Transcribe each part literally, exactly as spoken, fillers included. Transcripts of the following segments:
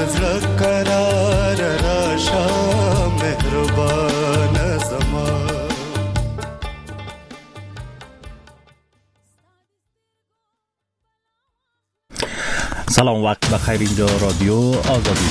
نظر قرار راشا مهربان زمان. سلام، وقت بخیر. اینجا رادیو آزادی.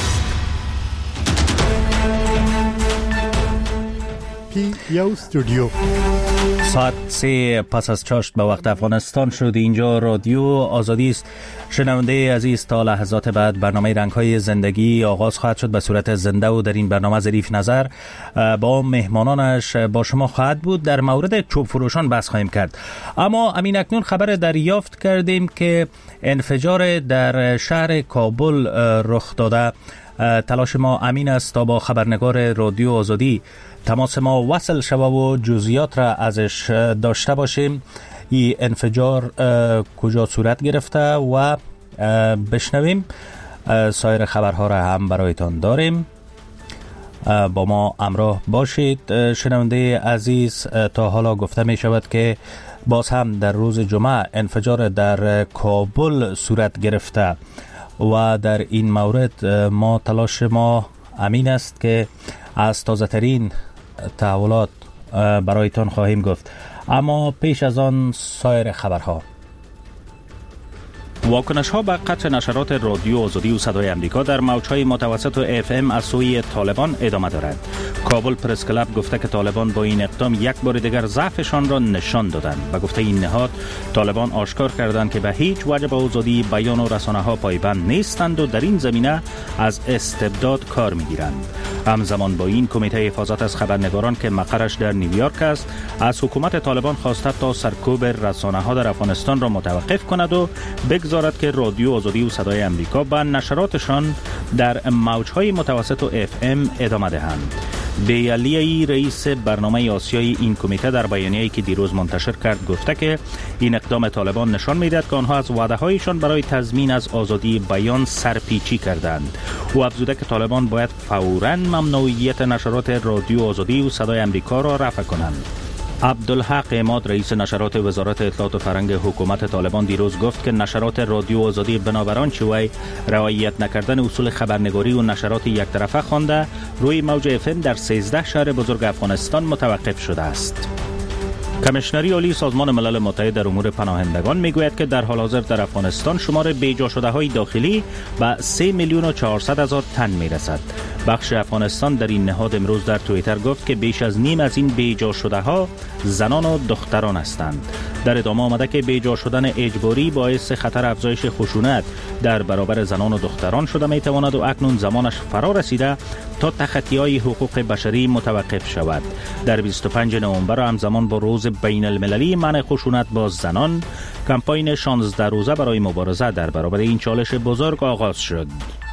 پی یو استودیو. ساعت سه پس از چاشت به وقت افغانستان شد. اینجا رادیو آزادی است. شنونده عزیز، تا لحظات بعد برنامه رنگ‌های زندگی آغاز خواهد شد به صورت زنده و در این برنامه ظریف نظر با مهمانانش با شما خواهد بود. در مورد چوب فروشان بحث خواهیم کرد. اما امین اکنون خبر دریافت کردیم که انفجار در شهر کابل رخ داده. تلاش ما امین است تا با خبرنگار رادیو آزادی تماس ما وصل شود و جزئیات را ازش داشته باشیم. این انفجار کجا صورت گرفته و بشنویم. سایر خبرها را هم برایتان داریم. با ما همراه باشید. شنونده عزیز، تا حالا گفته می شود که باز هم در روز جمعه انفجار در کابل صورت گرفته و در این مورد ما تلاش ما امین است که از تازه ترین تحولات برایتان خواهیم گفت. اما پیش از آن سایر خبرها. واکنش ها به قطع نشرات رادیو آزادی و صدای امریکا در موج‌های متوسط و اف ام از سوی طالبان ادامه دارد. کابل پرس کلاب گفته که طالبان با این اقدام یک بار دیگر ضعفشان را نشان دادند. به گفته این نهاد، طالبان آشکار کردند که به هیچ وجه به آزادی بیان و رسانه ها پایبند نیستند و در این زمینه از استبداد کار میگیرند. همزمان با این، کمیته حفاظت از خبرنگاران که مقرش در نیویورک است، از حکومت طالبان خواسته تا سرکوب رسانه ها در افغانستان را متوقف کند و بگذارد که رادیو آزادی و صدای امریکا به نشراتشان در موج‌های متوسط و اف ام ادامه دهند. بیالیایی رئیس برنامه آسیایی این کمیته در بیانیه‌ای که دیروز منتشر کرد گفته که این اقدام طالبان نشان می‌دهد که آنها از وعده‌هایشان برای تضمین از آزادی بیان سرپیچی کردند. او افزوده که طالبان باید فوراً ممنوعیت نشرات رادیو آزادی و صدای امریکا را رفع کنند. عبدالحق عماد، رئیس نشرات وزارت اطلاعات و فرهنگ حکومت طالبان، دیروز گفت که نشرات رادیو آزادی بنابران چوی رعایت نکردن اصول خبرنگاری و نشرات یک طرفه خوانده روی موج اف ام در سیزده شهر بزرگ افغانستان متوقف شده است. کمیشنری عالی سازمان ملل متحد در امور پناهندگان میگوید که در حال حاضر در افغانستان شمار بیجا شده های داخلی به سه میلیون و چهارصد هزار تن میرسد. بخش افغانستان در این نهاد امروز در توییتر گفت که بیش از نیم از این بیجا شده ها زنان و دختران هستند. در ادامه آمده که بیجا شدن اجباری باعث خطر افزایش خشونت در برابر زنان و دختران شده میتواند و اکنون زمانش فرا رسیده تا تخطی‌های حقوق بشری متوقف شود. در بیست و پنجم نوامبر همزمان با روز بین المللی منع خشونت با زنان، کمپاین شانزده روزه برای مبارزه در برابر این چالش بزرگ آغاز شد.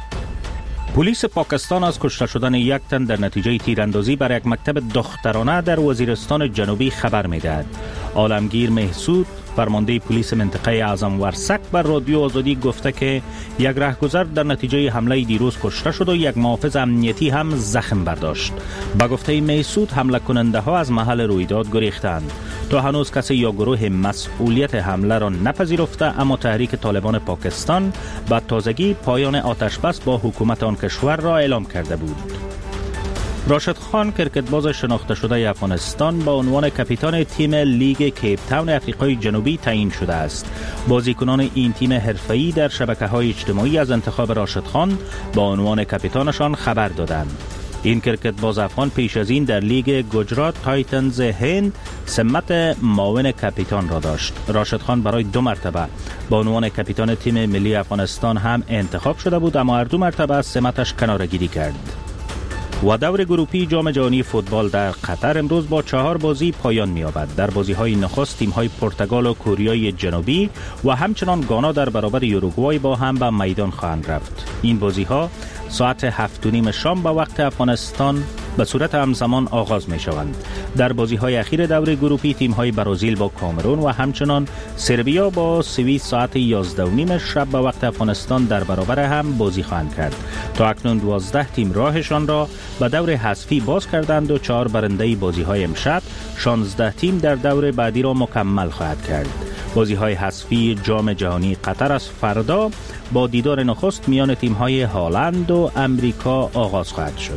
پلیس پاکستان از کشته شدن یک تن در نتیجه تیراندازی بر یک مکتب دخترانه در وزیرستان جنوبی خبر می‌دهد. عالمگیر محسود، فرمانده پلیس منطقه اعظم ورسک، بر رادیو آزادی گفته که یک رهگذر در نتیجه حمله دیروز کشته شد و یک محافظ امنیتی هم زخم برداشت. با گفته محسود، حمله کننده ها از محل رویداد گریختند. تا هنوز کسی یا گروه مسئولیت حمله را نپذیرفته، اما تحریک طالبان پاکستان با تازگی پایان آتش بس با حکومت آن کشور را اعلام کرده بود. راشد خان، کرکتباز شناخته شده افغانستان، با عنوان کاپیتان تیم لیگ کیپ تاون آفریقای جنوبی تعیین شده است. بازیکنان این تیم حرفه‌ای در شبکه‌های اجتماعی از انتخاب راشد خان با عنوان کاپیتانشان خبر دادند. این کرکتباز افغان پیش از این در لیگ گجرات تایتنز هند سمت معاون کاپیتان را داشت. راشد خان برای دو مرتبه با عنوان کاپیتان تیم ملی افغانستان هم انتخاب شده بود، اما هر دو مرتبه از سمتش کناره‌گیری کرد. و دور گروپی جام جهانی فوتبال در قطر امروز با چهار بازی پایان می‌یابد. در بازی‌های نخست تیم‌های پرتغال و کره جنوبی و همچنان گانا در برابر یوروگوای با هم به میدان خواهند رفت. این بازی‌ها ساعت هفت و نیم شام به وقت افغانستان به صورت همزمان آغاز می شوند. در بازی‌های اخیر دور گروپی تیم‌های برزیل با کامرون و همچنان سربیا با سوئیس ساعت یازده و نیم شب به وقت افغانستان در برابر هم بازی خواهند کرد. تا اکنون دوازده تیم راهشان را به دور حذفی باز کردند و چهار برنده بازی‌های امشب، شانزده تیم در دور بعدی را مکمل خواهد کرد. بازی‌های حذفی جام جهانی قطر از فردا با دیدار نخست میان تیم‌های هالند و امریکا آغاز خواهد شد.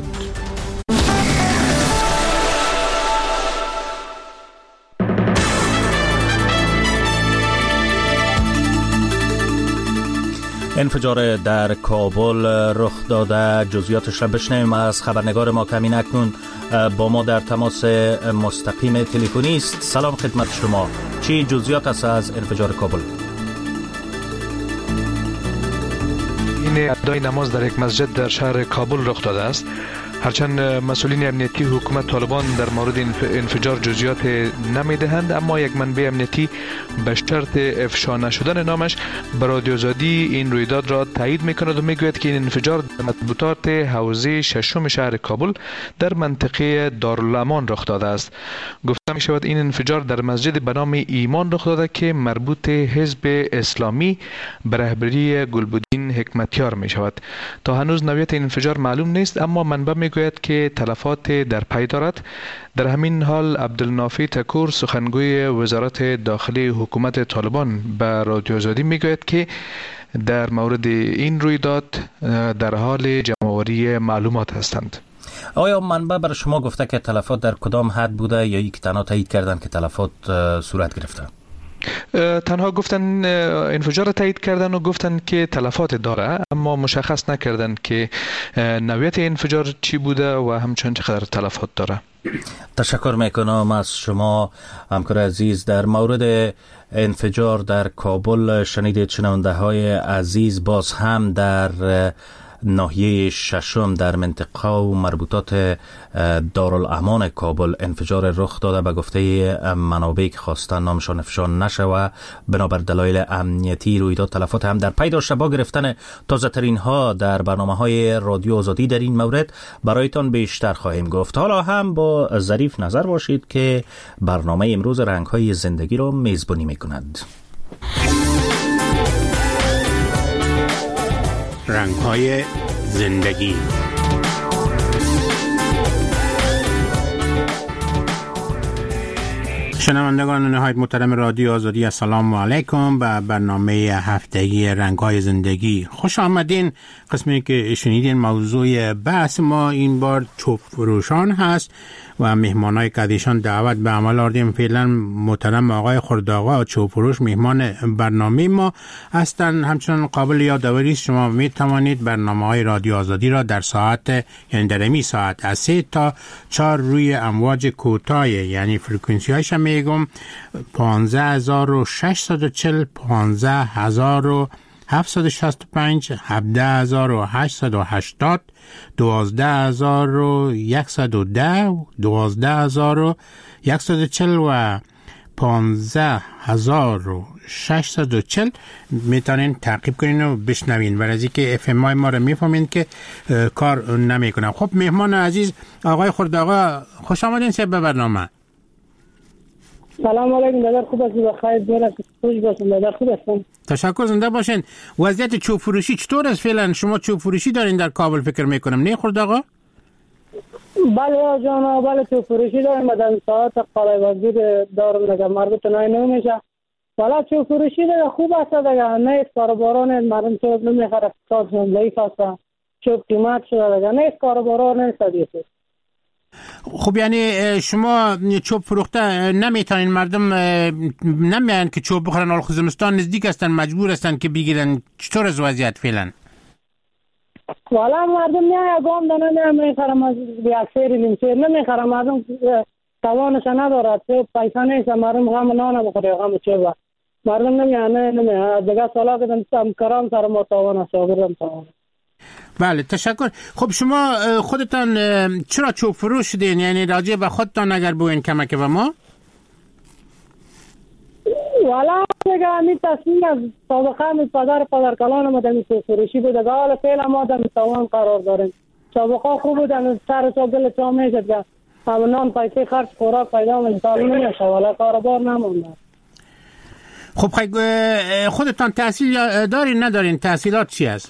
انفجار در کابل رخ داده، جزئیاتش را بشنویم از خبرنگار ما کمین اکنون با ما در تماس مستقیم تلفنی است. سلام خدمت شما، چی جزئیات است از انفجار کابل؟ این ادای نماز در یک مسجد در شهر کابل رخ داده است. هرچند مسئولین امنیتی حکومت طالبان در مورد انفجار جزئیات نمیدهند، اما یک منبع امنیتی به شرط افشا نشدن نامش به رادیو آزادی این رویداد را تایید میکند و میگوید که این انفجار در مطبوعات حوزه ششم شهر کابل در منطقه دارالامان رخ داده است. گفته می شود این انفجار در مسجد به نام ایمان رخ داده که مربوط حزب اسلامی به رهبری گلبدین حکمتیار می شود. تا هنوز نوعیت این انفجار معلوم نیست، اما منبع میگوید که تلفات در پی دارد. در همین حال عبدالنافی تکور سخنگوی وزارت داخلی حکومت طالبان به رادیو آزادی میگوید که در مورد این رویداد در حال جمع‌آوری معلومات هستند. آیا منبع بر شما گفته که تلفات در کدام حد بوده یا یک تنها تایید کردن که تلفات صورت گرفته؟ تنها گفتن انفجار تایید کردن و گفتن که تلفات داره، اما مشخص نکردن که نوعیت انفجار چی بوده و همچنین چقدر تلفات داره. تشکر میکنم از شما همکار عزیز. در مورد انفجار در کابل شنیدید شنونده های عزیز، باز هم در ناحیه ششم در منطقه و مربوطات دارالامان کابل انفجار رخ داده. به گفته منابع که خواستن نامشان افشا نشود بنابر دلایل امنیتی رویداد تلفات هم در پی داشته. با گرفتن تازه ترین ها در برنامه های رادیو آزادی در این مورد برایتان بیشتر خواهیم گفت. حالا هم با ظریف نظر باشید که برنامه امروز رنگ های زندگی را میزبانی میکند. رنگ‌های زندگی. شنوندگان نهایت محترم رادیو آزادی، السلام علیکم. به برنامه هفتگی رنگ‌های زندگی خوش آمدین. قسمی که شنیدین موضوع بحث ما این بار چوب فروشان هست و مهمانای قدیشان دعوت به عمل آوردیم. فعلا محترم آقای خردآقا چوب فروش مهمان برنامه ما هستن. همچنان قابل یادآوری است شما می توانید برنامه‌های رادیو آزادی را در ساعت یعنی در امی ساعت از سه تا چهار روی امواج کوتاه یعنی فرکانسی هایش میگم پانزده هزار و ششصد و چهل، پانزده هزار و هفتصد و شصت و پنج، هفده هزار و هشتصد و هشتاد، دوازده هزار و صد و ده، دوازده هزار و صد و چهل و پانزده هزار و ششصد و چهل میتونین تعقیب کنین و بشنوین. برای از اینکه اف ام آی ما رو میفهمین که کار نمیکنه. خب مهمان عزیز آقای خردآقا خوش آمدین سه به برنامه. سلام علیکم دادر، خوب هستی؟ بخیر برس خوش باشین دادر، خوب هستم. تشکر، زنده باشین. وضعیت چوب فروشی چطور است فعلا؟ شما چوب فروشی دارین در کابل فکر میکنم، نه خردآقا؟ بله جان، بله چوب فروشی داریم در ساعت قلعه وزیر دارم دیگه مربوط نه نمیشه. والا چوب فروشی دیگه خوب است دیگه، نه کارباران مردم چوب نمیخره، اقتصاد ضعیف است، چوب قیمت شده دیگه، نه کارباران نیست دیگه. خب یعنی شما چوب فروخته نمیتونین، مردم نمیان که چوب بخورن، حال زمستان نزدیک هستن مجبور هستن که بگیرن. چطور از وضعیت فعلا؟ والا مردم نه گام دانه نمیخرم، از اکثر لیمسیر نمیخرم، مردم توانش ندارد، چوب پیسه نیست، مردم غم نان بخوره، غم چوب مردم نمیان. نه نه دیگه سالا که کرام سر ما توان است، آگردم توان. بله تشکر. خب شما خودتان چرا چوب فروش شدین؟ یعنی راجع به خودتان اگر بوین کمک به ما. والا دیگه امی تصمیم از سابقه می پدر پدر کلان ما دمی چوب فروشی بود دیگه، حالا فعلا ما دمی توان قرار داریم. سابقه خوب بود، سر چوب دل چا میشد که همونان پیسه خرج خوراک پیدا میشه، تعلیم نمیشه، والا کاربار نمونده. خب خودتان تحصیل دارین ندارین؟ تحصیلات چی است؟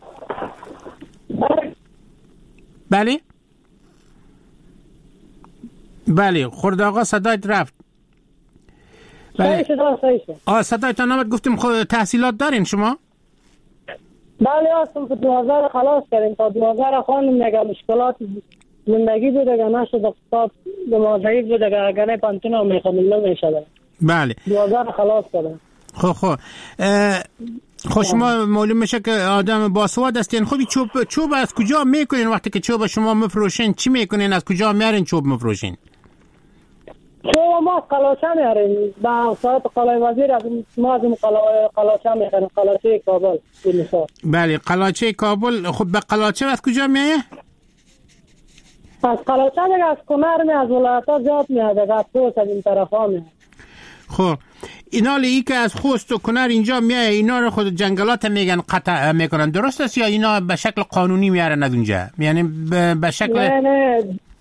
بله بله خردآقا صدایت رفت. صحیح شد صحیح شد. آه صدایتان آمد. گفتیم خود تحصیلات دارین شما؟ بله هستم که دو هزار خلاص کردیم تا دو هزار خواندم نگه مشکلات زندگی بود اگر نشد اقتصاد دمازهی بود اگر اگر نه پانتون هم میخوندم نمیشد. بله دو هزار خلاص کردم. خب خب خب شما معلوم میشه که آدم باسواد هستین. خب چوب چوب از کجا میکنین وقتی که چوب شما مفروشین؟ چی میکنین؟ از کجا میارین چوب مفروشین؟ چوب ما قلاچه میاریم با ساعت قلعه وزیر از ما از قلاچه میخریم قلاچه کابل. بله قلاچه کابل. خب به قلاچه از کجا میایه؟ از قلاچه دیگه از کنر می از ولایت ها زیاد میاد دیگه از خوست از این طرف ها میاد. خب اینا لی که از خوست و کنر اینجا میایه اینا رو خود جنگلات میگن قطع میکنن درست است یا اینا به شکل قانونی میارن از اونجا؟ یعنی به شکل نه نه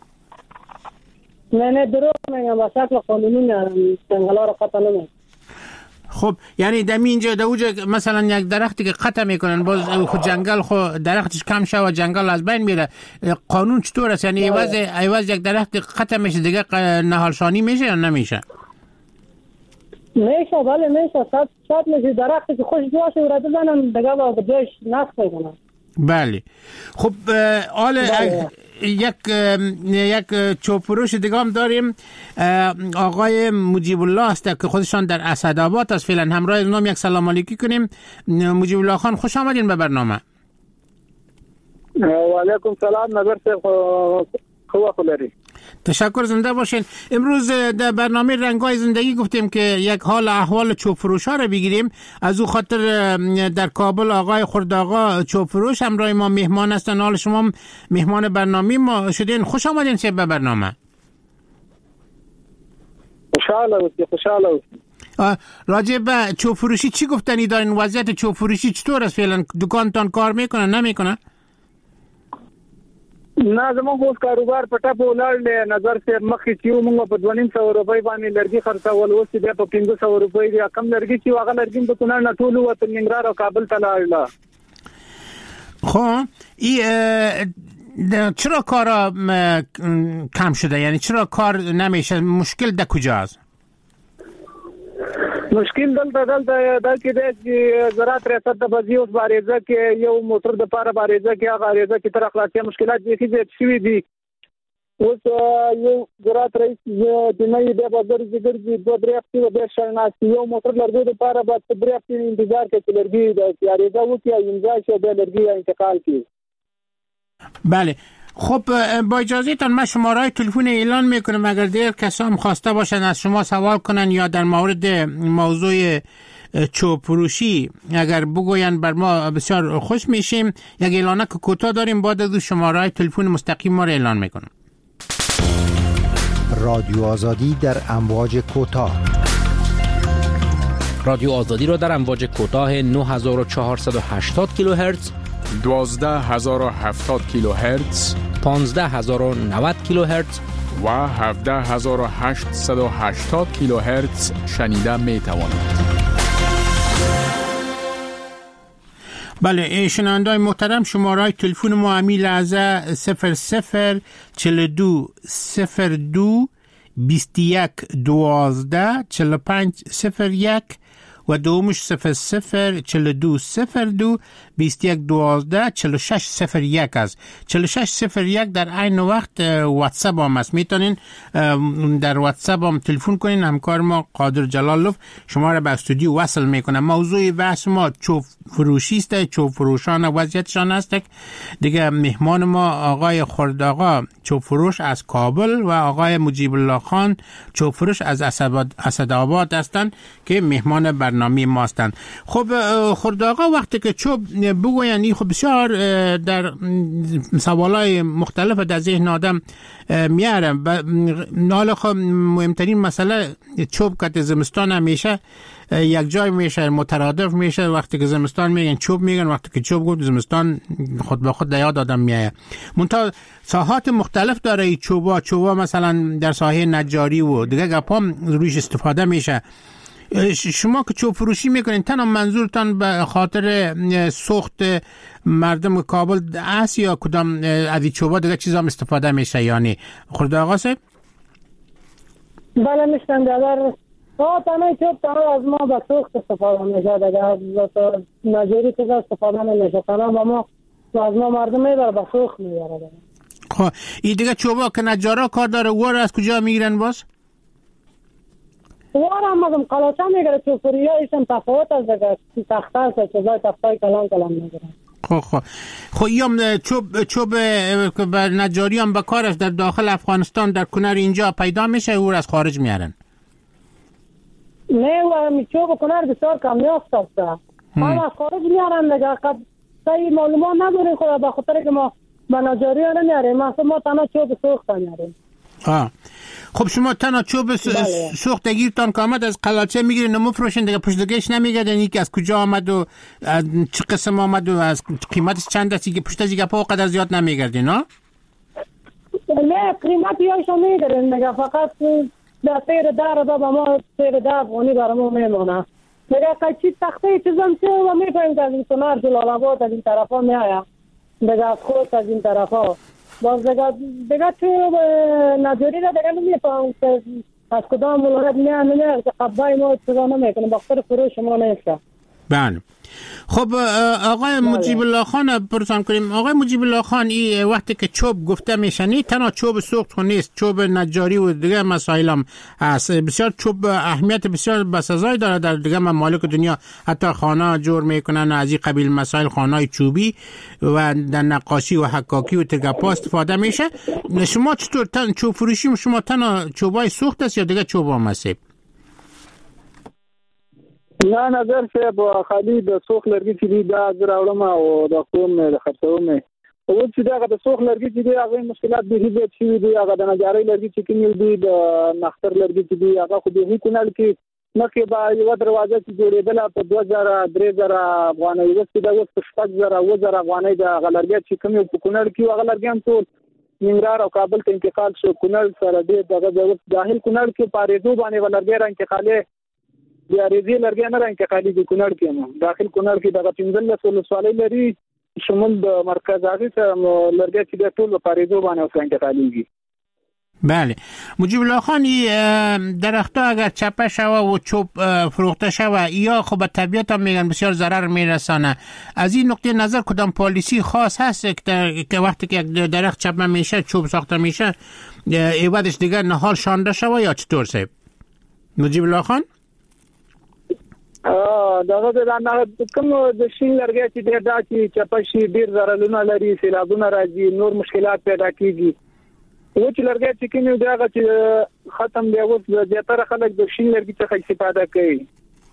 نه نه درست میگم به شکل قانونی میارن جنگلات رو قطع نمیکنن. خب یعنی دمی اینجا دوجه مثلا یک درختی که قطع میکنن باز خود جنگل خود درختش کم شه و جنگل از بین میره. قانون چطور است؟ یعنی ایواز ایواز یک درخت قطع میشه دیگه نهالشانی میشه یا نمیشه؟ میشه بله میشه صد صد میشه درختی که خوش باشه و رد بزنن دیگه با جایش نسخ میکنن. بله خب آل یک یک چوب فروش دیگه هم داریم آقای مجیب الله است که خودشان در اسدآباد است. فعلا همراه اونم یک سلام علیکی کنیم. مجیب الله خان خوش آمدین به برنامه. و علیکم سلام. نظر خوب خودری. تشکر زنده باشین. امروز در برنامه رنگای زندگی گفتیم که یک حال احوال چوب فروش ها رو بگیریم. از او خاطر در کابل آقای خردآقا چوب فروش همراه ما مهمان هستن. حال شما مهمان برنامه ما شدین. خوش آمدین چه به برنامه. خوشحال هستم خوشحال هستم. راجع به چوب فروشی چی گفتنی دارین؟ وضعیت چوب فروشی چطور است فعلا؟ دکانتان کار میکنه نمیکنه؟ نه زموږ اوس کاروبار په ټپه ولاړ دی. نظر صاحب مخکې چې موږ په دوه نیم سوه روپۍ باندې لرګي خرڅول اوس بیا په پنځه سوه روپۍ دی. کم لرګي چې هغه لرګي په کونړ نه ټول وته ننګرهار او کابل ته لاړل. خب این چرا کارا کم شده؟ یعنی چرا کار نمیشه؟ مشکل در کجاست؟ مشکل دلته دلته دا کې د زراعت ریاست د بازي اوس باریزه کې یو موټر د پاره باریزه کې هغه باریزه کې تر اخلاقي مشکلات دي چې شوي دي. اوس یو زراعت رئیس د نه د بازار ذکر دي دوه درې هفتې د شرناس یو موټر لرګي د پاره بعد درې هفتې انتظار کوي چې لرګي د باریزه وکړي امضا شي د لرګي انتقال کړي. بله خب با اجازهتان من شماره تلفن اعلان میکنم. اگر دیگر کسا هم خواسته باشن از شما سوال کنن یا در مورد موضوع چوب فروشی اگر بگوین بر ما بسیار خوش میشیم. یک اعلانه که کوتاه داریم بعد از شماره تلفن مستقیم ما را اعلان میکنم. رادیو آزادی در امواج کوتاه. رادیو آزادی را در امواج کوتاه نه هزار و چهارصد و هشتاد کیلوهرتز، دوازده هزار و هفتاد کیلوهرتز، پانزده هزار و نود کیلوهرتز و هفده هزار و هشتصد و هشتاد کیلوهرتز شنیده می توانید. بله شنوندگان محترم شماره تلفن ما همین لحظه صفر صفر چهل و دو صفر دو بیست و یک دوازده چهل و پنج صفر یک و دومش صفر صفر چهل و دو صفر دو بیست و یک دوازده چهل و شش صفر یک است. چهل و شش صفر یک در عین وقت واتساپ هم است. میتونین در واتساپ هم تلفن کنین. همکار ما قادر جلالوف شما را به استودیو وصل میکنه. موضوع بحث ما چوب فروشی است. چوب فروشان وضعیتشان است. دیگه مهمان ما آقای خردآقا چوب فروش از کابل و آقای مجیب الله خان چوب فروش از اسدآباد هستند که مهمان برنامه ما هستند. خب خردآقا وقتی که چوب بگوین این خب بسیار در سوالای مختلف در ذهن آدم میاره. حالا خب مهمترین مسئله چوب که زمستان همیشه یک جای میشه مترادف میشه. وقتی که زمستان میگن چوب میگن، وقتی که چوب گفت زمستان خود به خود یاد آدم میایه. منتها ساحات مختلف داره این چوبا. چوبا مثلا در ساحه نجاری و دیگه گپام رویش استفاده میشه. شما که چوب فروشی میکنین تنها منظورتان به خاطر سوخت مردم کابل است یا کدام از این چوبا دیگه چیزا هم استفاده میشه؟ یعنی خردآقا صاحب بله میشتن در آه تنها چوب تنها از ما به سوخت استفاده میشه دیگه، از نجاری چیز استفاده نمیشه، تنها با ما از ما مردم میبره به سوخت میبره دیگه. خب این دیگه چوبا که نجارا کار داره وار از کجا میگیرن باز؟ وار هم مردم قلاچه میگره، چوبوری ها ایشون تفاوت از دیگه، تخته است چیزای تختای کلان کلان میگیرن. خب خب خب یا چوب چوب نجاری هم به کارش در داخل افغانستان در کنار اینجا پیدا میشه او از خارج میارن؟ نه و می چوب کنار بسیار کمیافت است، هم از خارج میارن دیگه. قد صحیح معلومات نداریم خدا، به خاطر که ما به نجاری ها نمیاریم، مثلا ما تنها چوب سوخت میاریم. آه خب شما تنها چوب سوخت گیرتان که آمد از قلاچه میگیرین و مفروشین دیگه، پشتگیش نمیگردن این که از کجا آمد و چه قسم آمد و از قیمتش چند است که پشتش دیگه پا قدر زیاد نمیگردین؟ ها نه قیمتی هایشو میگردن دیگه، فقط در سیر در با ما سیر در افغانی برامو میمونه دیگه. قیچی تخته چیزم چه و میفهمید از این سنار جلال آباد از این طرف ها میآید دیگه، از خود از این طرف ها باز دیگه دیگه تو نجاری را دیگه نمیفهم که از کدام ملارد میان نمیان که قبای ما چیزا نمیکنه، بخاطر فروش ما نیسته. بله. خب آقای مجیب الله خان پرسان کنیم، آقای مجیب الله خان این وقتی که چوب گفته میشه نه تنها چوب سوخت نیست، چوب نجاری و دیگه مسائل هم هست، بسیار چوب اهمیت بسیار بسزای داره در دیگه ممالک دنیا، حتی خانه جور میکنن از این قبیل مسائل، خانه‌های چوبی و در نقاشی و حکاکی و ترگپا استفاده میشه. شما چطور تن چوب فروشی شما تنها چوبای سوخت است یا دیگه چوب هم هست؟ نه نظر سے په خالي د سوخ لرګي چې دی دا راوړم او د کوم د خرڅوم او چې دا د سوخ لرګي چې دی هغه مشکلات به هیڅ شي دی، هغه د نجاري لرګي چې کوم دی د نختر لرګي چې دی هغه خو به کونل کې مکه با یو دروازه چې جوړېدل په دوه زره درې زره افغانۍ وسته د وسته شپږ زره و زره افغانۍ د غلرګي چې کوم په کونل کې هغه لرګي هم ټول ننګرهار او کابل ته انتقال شو. کونل سره دی دغه د داخل کونل کې پاریدو باندې ولرګي را انتقالې بیا ریزی لرګي نه را انتقالي د کونړ کې مو داخل کونړ کې دغه پنځلس ولسوالۍ لري شمول د مرکز هغه لرګي چې د ټول پاریزو باندې انتقاليږي. بله. مجیب الله خان درختها اگر چپه شوه و چوب فروخته شوه یا خب به طبیعت هم میگن بسیار ضرر میرسانه، از این نقطه نظر کدام پالیسی خاص هست که وقتی که درخت چپه میشه چوب ساخته میشه ایوادش دیگر نهال شانده شوه یا چطور صاحب؟ مجیب الله خان دغه د کوم د شین لرګي چې ډېر دا چې چپشي ډېر زرلونه لري، سیلابونه راځي، نور مشکلات پیدا کیږي. و چې لرګي چې کینې دغه چې ختم دی اوس د تر خلک د شین لرګي څخه استفاده کوي.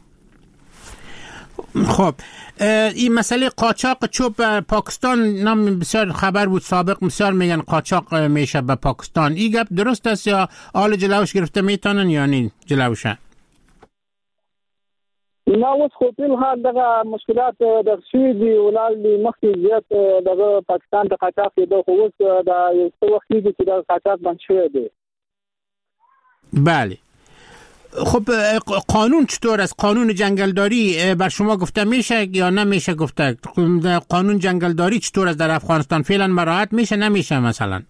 خب این مسئله قاچاق چوب پاکستان نام بسیار خبر بود سابق، بسیار میگن قاچاق میشه به پاکستان، این گپ درست است یا آل جلوش گرفته میتونن یا نه جلوشه؟ نه اوس خو په حال دغه مشکلات د شوی دی ولال دی مخکې زیات دغه پاکستان ته قاچاق دی، خو اوس د یو څه وخت دی چې د قاچاق بند شوی دی. بله. خب قانون چطور است؟ قانون جنگلداری بر شما گفته میشه یا نمیشه گفته؟ قانون جنگلداری چطور است در افغانستان؟ فعلا مراعات میشه نمیشه مثلا؟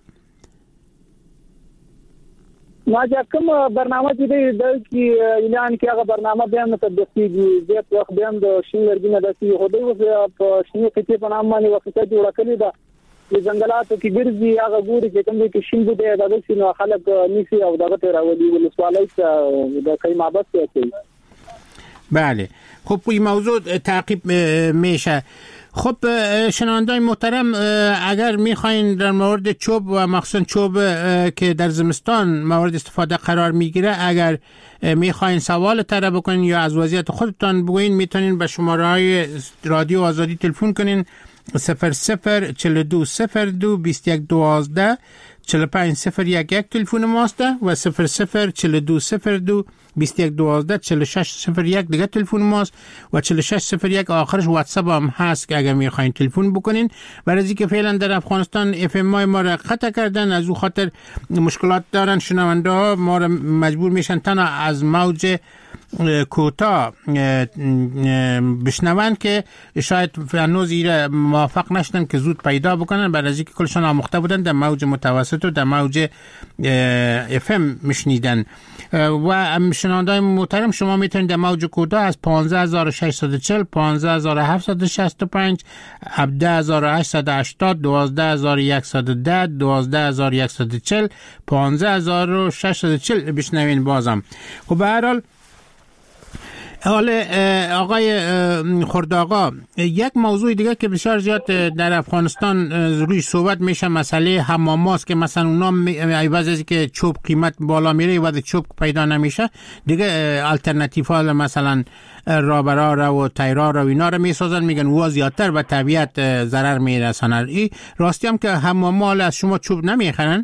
ما چې کوم برنامه چې دی د کی اعلان کې هغه برنامه به هم تدقیقي زیات وخت به هم د شین لرګي نه داسي هو دی اوس په شین کې په نام باندې وخت ته جوړ کړی دا د ځنګلاتو کې ګرځي هغه ګوري چې کوم کې شین بده د سینو خلک نیسی او دغه ته راولي ولسوالۍ ته د کای مابس کوي. بله. خب این موضوع تعقیب میشه. خب شنوندای محترم اگر میخواین در مورد چوب و مخصوصا چوب که در زمستان مورد استفاده قرار میگیره اگر میخواین سوال طرح بکنین یا از وضعیت خودتان بگوین میتونین به شماره های رادیو آزادی تلفن کنین صفر صفر چهل و دو صفر دو بیست و یک دوازده چهل و پنج صفر یک یک تلفن ماست و صفر صفر چهل و دو صفر دو بیست و یک دوازده چهل و شش صفر یک دیگه تلفن ماست و چهل و شش صفر یک آخرش واتساپ هم هست که اگر میخواین تلفن بکنین. برای اینکه فعلا در افغانستان اف ام ما ما را قطع کردن، از او خاطر مشکلات دارن شنونده ها، ما را مجبور میشن تنها از موج کوتاه بشنوند که شاید هنوز ایره موافق نشدن که زود پیدا بکنن، بعد از اینکه کلشان آموخته بودن در موج متوسط و در موج اف ام میشنیدن. و شنوندای محترم شما میتونید در موج کوتاه از پانزده هزار و ششصد و چهل، پانزده هزار و هفتصد و شصت و پنج، هفده هزار و هشتصد و هشتاد، دوازده هزار و صد و ده، دوازده هزار و صد و چهل، پانزده هزار و ششصد و چهل بشنوین بازم. خب به هر حال حالا آقای خردآقا، یک موضوع دیگه که بسیار زیاد در افغانستان روی صحبت میشه مسئله حماماست که مثلا اونا عوض از که چوب قیمت بالا میره و چوب پیدا نمیشه دیگه الटरनेटिव ها مثلا رابرا را و تایرا را و اینا را میسازن، میگن وا زیادتر به طبیعت ضرر میرسانن. این راستی هم که حماما از شما چوب نمیخرن؟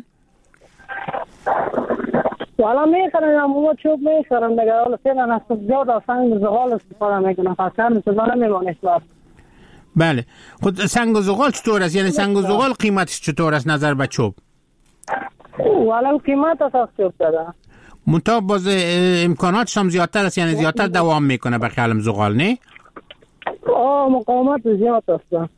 والا میخرن اما چوب میخرن دیگه. حالا فعلا از زیاد سنگ زغال استفاده میکنن، فاصله استفاده نمیمونه. بله. خود سنگ و زغال چطور است؟ یعنی سنگ و زغال قیمتش چطور است نظر به چوب؟ والا قیمت اساس چوب داره، منتها باز امکاناتش هم زیادتر است، یعنی زیادتر دوام میکنه به خیالم زغال، نه؟ آه مقاومت زیاد است.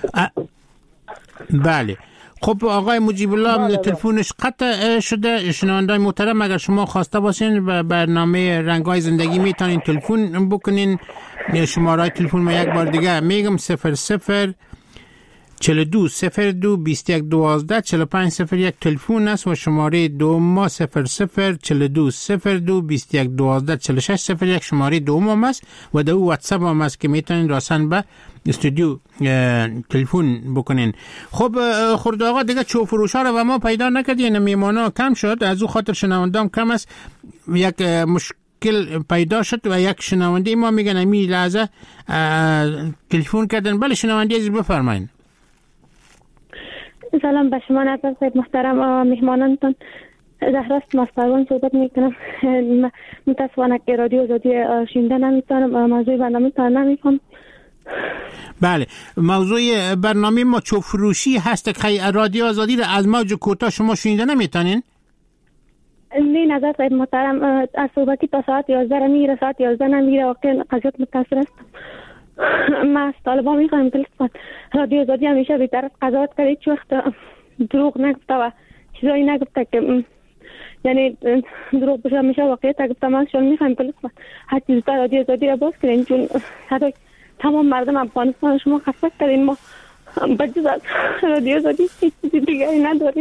بله. خب آقای مجیب الله تلفنش قطع شده. شنوندای محترم اگر شما خواسته باشین به برنامه رنگ‌های زندگی میتونین تلفن بکنین. شماره تلفن ما یک بار دیگه میگم صفر صفر چهل و دو صفر دو بیست و یک دوازده چهل و پنج صفر یک تلفن است و شماره دو ما صفر صفر چهل و دو صفر دو بیست و یک دوازده چهل و شش صفر یک شماره دوم است و در واتساپ هم است که میتونین راسن به استودیو تلفن بکنین. خب خردآقا دیگه چوب فروشا رو و ما پیدا نکردین، میمانا کم شد، از او خاطر شنوندام کم است. یک مشکل پیدا شد و یک شنونده ما میگن امی لحظه تلفن کردن. بله شنونده عزیز بفرمایید. سلام به شما نظر صاحب محترم و مهمانانتون. زهراست مستقیم صحبت میکنم. متاسفانه که رادیو آزادی شنیده نمیتونم، موضوع برنامه تا نمیفهم. بله موضوع برنامه ما چوب فروشی هست که رادیو آزادی را از موج کوتاه شما شنیده نمیتونین؟ نه نظر صاحب محترم، از صحبتی تا ساعت یازده را میگیره، ساعت یازده نمیگیره، واقعا قضیت متاثر است. ما از طالبان میخوایم که رادیو آزادی همیشه بیتر از قضاوت کرده، هیچ وقت دروغ نگفته و چیزایی نگفته که یعنی دروغ بشه، همیشه واقعیت گفته. ما شما میخوایم که هر چیز تا رادیو آزادی را باز کنین، چون صدای تمام مردم افغانستان شما خسته کردین. ما بجز از رادیو آزادی هیچ چیزی دیگری نداریم.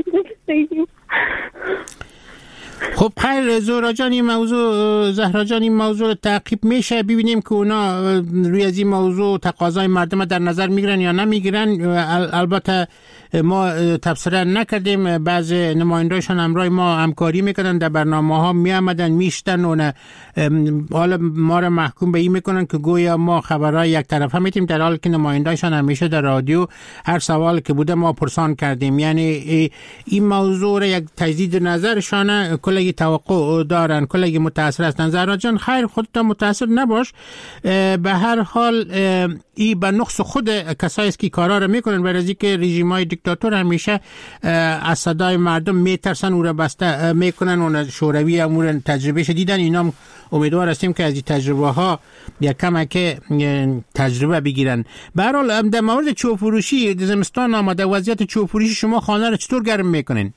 خب خیر زهرا جان، این موضوع زهرا جان این موضوع تعقیب میشه، ببینیم که اونا روی از این موضوع تقاضای مردم در نظر میگیرن یا نمیگیرن. البته ما تبصره نکردیم، بعض نماینده‌شان همراه ما همکاری میکنن، در برنامه ها میامدن میشتن و حالا ما را محکوم به این میکنن که گویا ما خبرهای یک طرفه میتیم، در حالی که نماینده‌شان همیشه در رادیو هر سوال که بوده ما پرسان کردیم. یعنی این موضوع را یک تجدید نظرشان کلی توقع دارن، کلی متاثر هستن. زهرا جان خیر خودت متاثر نباش، به هر حال ای به نقص خود کسایی است که کارا رو میکنن، برای اینکه رژیم‌های دیکتاتور همیشه از صدای مردم میترسن، او را بسته میکنن. اون شوروی امور تجربهش دیدن، اینا امیدوار هستیم که از این تجربه ها یک کمک تجربه بگیرن. به هر حال در مورد چوب فروشی زمستان آمده، وضعیت چوب فروشی شما خانه رو چطور گرم میکنین؟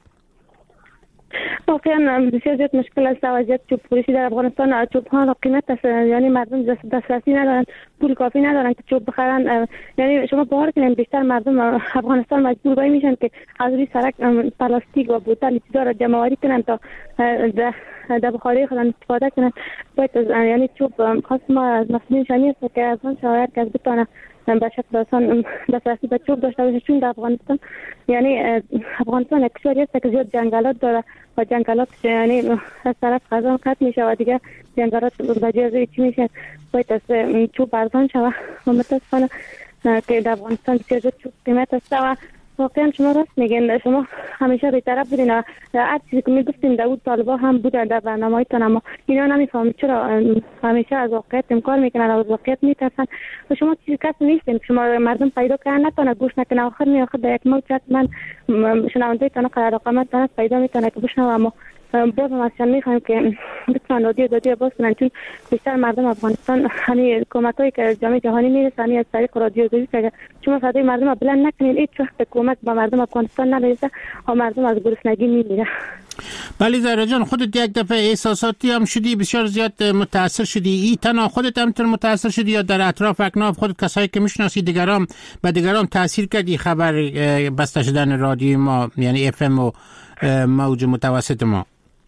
واقعا بسیار زیاد مشکل است وضعیت چوب فروشی در افغانستان. چوب ها قیمت است، یعنی مردم دسترسی ندارن، پول کافی ندارن که چوب بخرن. یعنی شما باور کنید بیشتر مردم افغانستان مجبور باید میشن که از روی سرک پلاستیک و بوتل چیزا را جمع آوری کنن تا در بخاری خودن استفاده کنن. باید یعنی چوب خاص ما از مسئولین شانی است که از آن شاید که بتونه به شکل آسان دسترسی به چوب داشته باشه، چون در افغانستان یعنی افغانستان یک کشوری است که زیاد جنگلات داره و جنگلات یعنی از طرف خزان قطع میشه و دیگه جنگلات به جای چی میشه، باید از چوب ارزان شود و متاسفانه که در افغانستان بسیار زیاد چوب قیمت است. و واقعا شما راست میگین، شما همیشه بی‌طرف بودین و هر چیزی که میگفتین داود طالبا هم بودن در برنامه‌هایتون، اما اینا نمیفهمن چرا همیشه از واقعیت انکار میکنن و از واقعیت میترسن. و شما چیزی کسی نیستین شما مردم پیدا کردن نتونه گوش نکنه، آخر می آخر در یک موقع من شنونده تنها قرار رقمت تنها پیدا میکنه که بشنوه، اما باز هم از شما میخوایم که بتونن رادیو آزادی باز کنن، چون بیشتر مردم افغانستان همین کمکایی که جامعه جهانی میرسه همین از طریق رادیو آزادی که شما صدای مردم بلند نکنین، هیچ وقت کمک به مردم افغانستان نرسه و مردم از گرسنگی میمیره. بله زهرا جان، خودت یک دفعه احساساتی هم شدی، بسیار زیاد متاثر شدی. ای تنها خودت هم تر متاثر شدی یا در اطراف اکناف خودت کسایی که میشناسی دیگران به دیگران تاثیر کردی خبر بسته شدن رادیو ما، یعنی اف ام و موج متوسط ما؟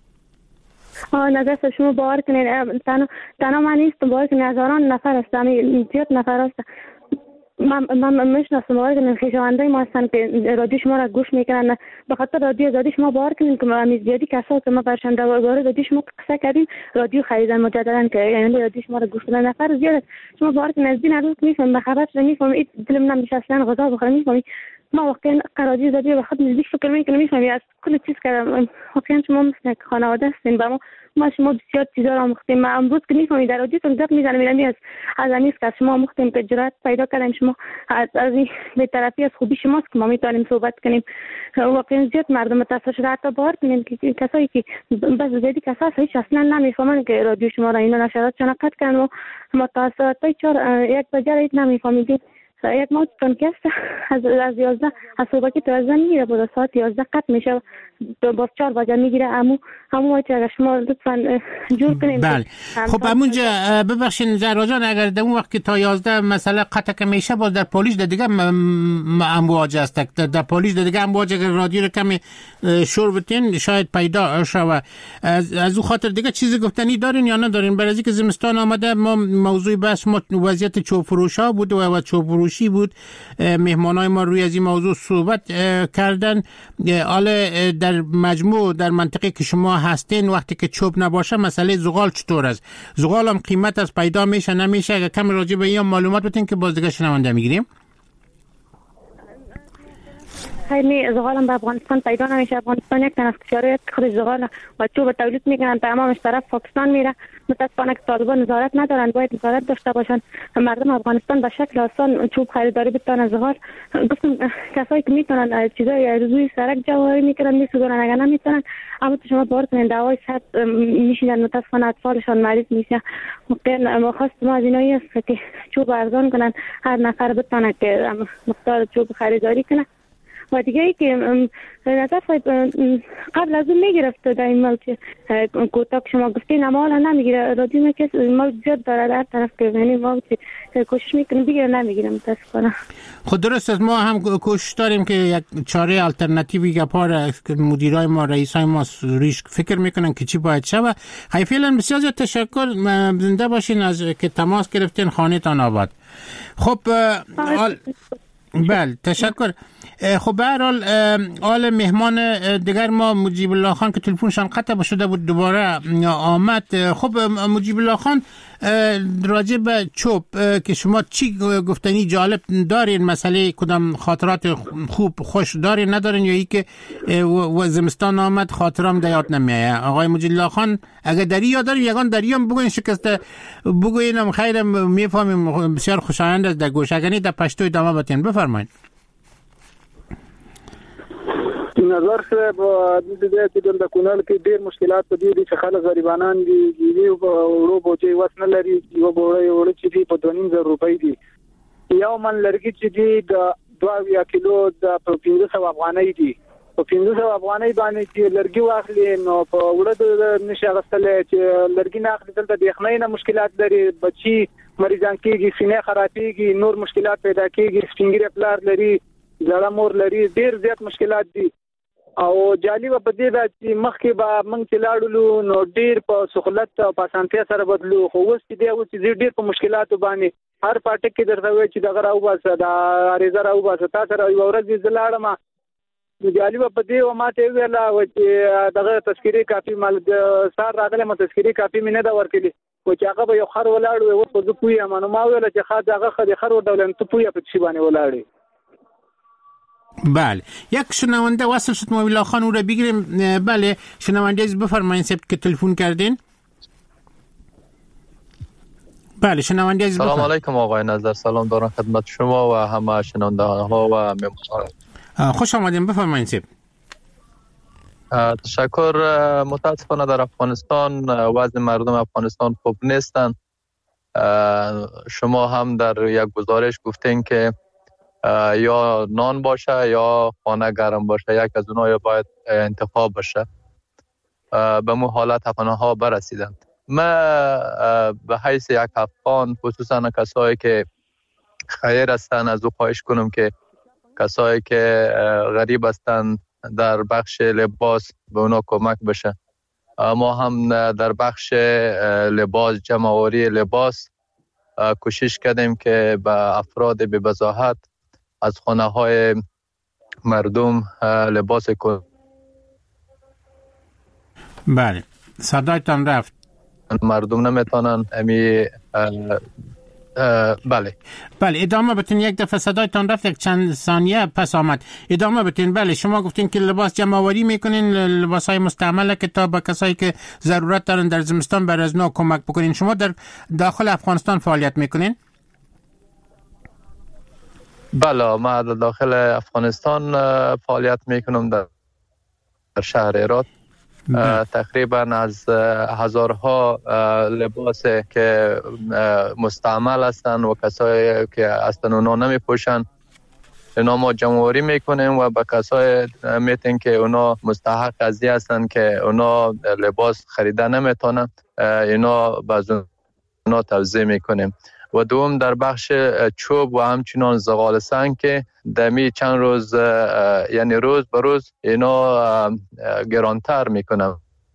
آه نظر شما باور کنید تنها تنها من نیستم، باور کنید هزاران نفر هستم، زیاد نفر هستم. من من میشناسم باور کنید خویشاوندای ما هستن که رادیو شما را گوش میکنن، به خاطر رادیو آزادی شما باور کنید که ما زیادی کسا که ما برشان درباره رادیو شما قصه کردیم رادیو خریدن مجددا که یعنی رادیو شما را گوش کردن نفر زیاد. شما باور کنید از دین روز میفهم به خبر شما میفهم این دلم نمیشه اصلا غذا بخورم میفهمی ما واقعا رادیو آزادی به خود نزدیک فکر میکنم میفهمی از کل چیز کردم. واقعا شما مثل خانواده هستین با ما، ما شما بسیار چیزا را مختیم. ما امروز که میفهمید در رادیو تون گپ میزنم میرم از از امیز که شما مختیم که جرأت پیدا کردیم، شما از از به طرفی از خوبی شماست که ما میتونیم صحبت کنیم. واقعا زیاد مردم متاثر شده، حتی باور کنیم که کسایی که بس زیادی کسا هیچ اصلا نمیفهمن که رادیو شما را اینا نشرات شناخت کردن و متاثرات چهار یک بجا را نمیفهمیدیم. یک موج تون که از از یازده از صبح که تو از میگیره بود ساعت یازده قطع میشه دو باز چهار بجا میگیره. امو همون وقت اگر شما لطفا جور کنین. بله خب همونجا ببخشین زهرا جان، اگر در اون وقت که تا یازده مثلا قطع که میشه باز در پولیس در دیگه امواج است، در پولیس در دیگه امواج اگر رادیو رو کمی شور بتین شاید پیدا شوه. از از اون خاطر دیگه چیزی گفتنی دارین یا ندارین؟ برای اینکه زمستان آمده ما موضوع بحث ما وضعیت چوب فروشا بود و چوب فروشی بود، مهمانای ما روی از این موضوع صحبت کردن. حالا در مجموع در منطقه که شما هستین وقتی که چوب نباشه مسئله زغال چطور است؟ زغال هم قیمت از پیدا میشه نمیشه؟ اگر کم راجع به این معلومات بتین که باز دیگه شنونده میگیریم. خیلی زغال هم به افغانستان پیدا نمیشه. افغانستان یک تن از کشورهای خود زغال و چوب تولید میکنن، تمامش طرف پاکستان میره. متاسفانه که طالبان نظارت ندارن، باید نظارت داشته باشن. مردم افغانستان به شکل آسان چوب خریداری بتونن. زغال گفتم کسایی که میتونن چیزای روی سرک جواری میکنن میسوزونن، اگر نمیتونن اما شما باور کنین دوای صحت میشینن، متاسفانه اطفالشان مریض میشه. واقعا خواست ما از اینایی است که چوب ارزان کنن، هر نفر بتونه که مقدار چوب خریداری کنه. و دیگه ای که نظر قبل از اون میگرفت در این موج کوتاه که شما گفتین اما حالا نمیگیره. رادیو میکس موج زیاد داره در طرف که یعنی موج کوشش میکنیم بگیره نمیگیره متاسفانه. خود درست است، ما هم کوشش داریم که یک چاره الटरनेटिवی گپار مدیرای ما رئیسای ما ریش فکر میکنن که چی باید شه. خیلی فعلا بسیار زیاد تشکر، زنده باشین از که تماس گرفتین، خانه تان آباد. خب بله تشکر. خب به هر حال آل مهمان دیگر ما مجیب الله خان که تلفنشان قطع شده بود دوباره آمد. خب مجیب الله خان راجع به چوب که شما چی گفتنی جالب دارین؟ مسئله کدام خاطرات خوب خوش دارین ندارین یا ای که زمستان آمد خاطرام دیاد نمیایه؟ آقای مجیب الله خان اگر دری یاد دارین یگان دری هم بگوین شکسته بگوینم خیر میفهمیم بسیار خوشایند است در گوش، اگر نه در پشتو ادامه بتین بفرمایید. نظر سره په دې ځای کې د کونړ کې ډېر مشکلات په دې دي چې خلک غریبانان دي، یو ورو بوجي وس نه لري، یو بوړی وړ چې دی په دوه نیم زره روپۍ دي، یو من لرګي چې دی د دوه کیلو د پنځه سوه افغانۍ دي. په پنځه سوه افغانۍ باندې چې لرګي واخلي نو په وړه د نشي اغوستلی چې لرګي نه اخلي دلته د یخنۍ نه مشکلات لري، بچي مریضان کېږي، سینې خرابېږي، نور مشکلات پیدا کېږي، سپین ږیری پلار لري، زړه مور لري، ډېر زیات مشکلات دي. او جالب په دې دا چې مخکې به موږ چې لاړو نو ډېر په سهولت او په اسانتیا سره بدلو، خو اوس چې دی اوس چې ډېر په مشکلاتو باندې هر پاټک کې درته وایي چې دغه راوباسه دا عریضه راوباسه. تا سره یوه ورځ زه لاړم نو جالب په دې و ما ته ویله چې دغه تذکرې کاپي مال سهار راغلی ما تذکرې کاپي مې نه ده ورکړې، و چې هغه به یو خر ولاړ وی اوس به زه پوهیم نو ما ویله چې ښه دغه ښه د خر ورډولم ته پوهیه په چی باندې ولاړې. بله یک شنونده وصل شد مجیب الله خان او را بگیریم. بله شنونده از بفرمایید سبت که تلفن کردین. بله شنونده از بفرمایید. سلام علیکم آقای نظر، سلام دارم خدمت شما و همه شنونده ها و مهمانان. خوش آمدین، بفرمایید سبت. تشکر. متاسفانه در افغانستان وضع مردم افغانستان خوب نیستند. شما هم در یک گزارش گفتین که یا نان باشه یا خانه گرم باشه، یک از اونها یا باید انتخاب باشه. به مو حالت افغان ها برسیدند. من به حیث یک افغان، خصوصا کسایی که خیر هستند، از او خواهش کنم که کسایی که غریب هستند در بخش لباس به اونا کمک بشه. ما هم در بخش لباس، جمع‌آوری لباس کوشش کردیم که به افراد بی بضاحت از خانه های مردم لباس کنیم. بله، صدایتان رفت. مردم نمیتونن امی بله بله ادامه بتین. یک دفعه صدایتان رفت، یک چند ثانیه پس آمد. ادامه بتین. بله، شما گفتین که لباس جمع آوری میکنین، لباس های مستعمله که تا به کسایی که ضرورت دارن در زمستان بر از نو کمک بکنین. شما در داخل افغانستان فعالیت میکنین؟ بله، ما در داخل افغانستان فعالیت میکنم در شهر هرات. تقریبا از هزارها لباس که مستعمل هستند و کسایی که اصلا اونا نمی پوشن، اینا ما جمع‌آوری میکنیم و به کسایی میتین که اونا مستحق قضیه هستند که اونا لباس خریده نمیتونن، اینا باز اونا توزیع میکنیم. و دوم در بخش چوب و همچنان زغال سنگ که دمی چند روز یعنی روز به روز اینا گرانتر میکنن.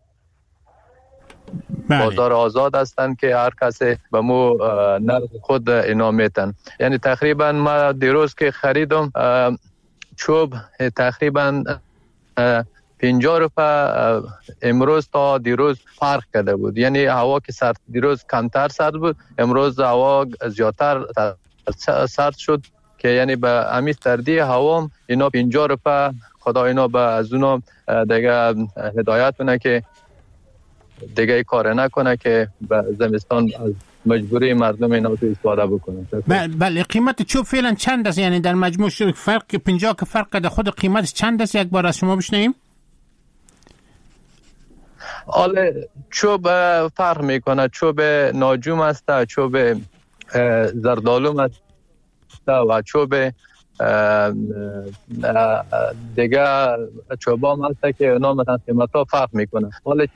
بازار آزاد هستن که هر کسی به مو نرخ خود اینا میتن. یعنی تقریبا ما دیروز که خریدم چوب تقریبا پنجاه روپه امروز تا دیروز فرق کرده بود. یعنی هوا که سرد، دیروز کمتر سرد بود، امروز هوا زیادتر سرد شد که یعنی به همین سردی هوا اینا پنجاه روپه خدا اینا به از اونا دیگه هدایت کنه که دیگه کار نکنه که به زمستان از مجبوری مردم اینا تو استفاده بکنن. بله، قیمت چوب فعلا چند است؟ یعنی در مجموع فرق پنجاه که فرق کرده، خود قیمتش چند است؟ یک بار از شما بشنویم. آله چوب فرق میکنه. چوب ناجوم است، چوب زردالوم است و چوب دیگه چوبام هست که اونا مثلا قیمت ها فرق میکنه. آله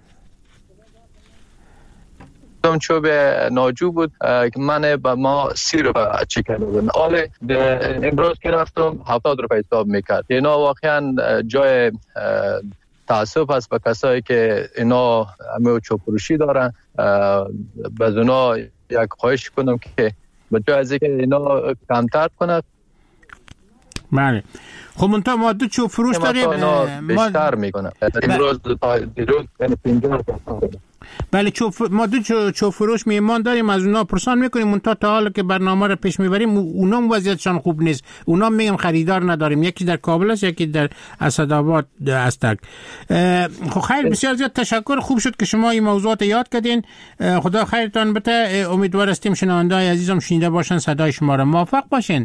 چوب ناجو بود که من با ما سی روپه چی کرده بودن. آله امروز که رفتم هفتاد روپه حساب میکرد. اینا واقعا جای تاسف است به کسایی که اینا همه چوب فروشی دارن. باز اونا یک خواهش کنم که به جای از اینکه اینا کمتر کنند. بله، خب منتها ما دو چوب فروش داریم، بیشتر میکنن. امروز تا دیروز یعنی پنجاه بله چوب ما دو چوب فروش میمان داریم، از اونا پرسان میکنیم. منتها تا حالا که برنامه رو پیش میبریم اونا وضعیتشان خوب نیست. اونا میگم خریدار نداریم. یکی در کابل است، یکی در اسدآباد استک. خب خیر، بسیار زیاد تشکر. خوب شد که شما این موضوعات یاد کردین. خدا خیرتان بده. امیدوار هستیم شنونده‌های عزیزم شنیده باشن صدای شما را. موفق باشین.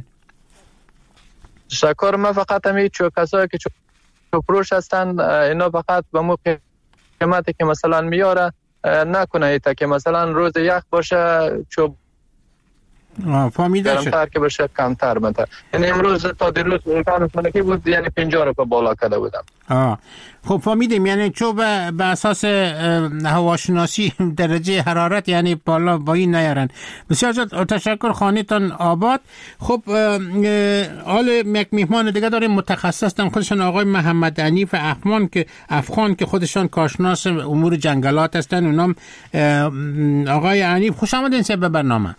تشکر. من فقط همین چو کسایی که چوب فروش هستن اینا فقط به موقع قیمتی که مثلا میاره نکنه ایتا که مثلا روز یخ باشه چوب فهمیده شد کمتر که باشه کمتر بنتر. یعنی امروز تا دیروز امکان فنکی بود، یعنی پنجاه روپه بالا کرده بودم. آه خب فهمیدیم. یعنی چوب به اساس هواشناسی درجه حرارت یعنی بالا با این نیارن. بسیار زیاد تشکر. خانه‌تان آباد. خب حال یک میهمان دیگه داریم، متخصص هستن خودشان آقای محمد عنیف افغان که افغان که خودشان کارشناس امور جنگلات هستن. اونام آقای عنیف، خوش آمدین به برنامه.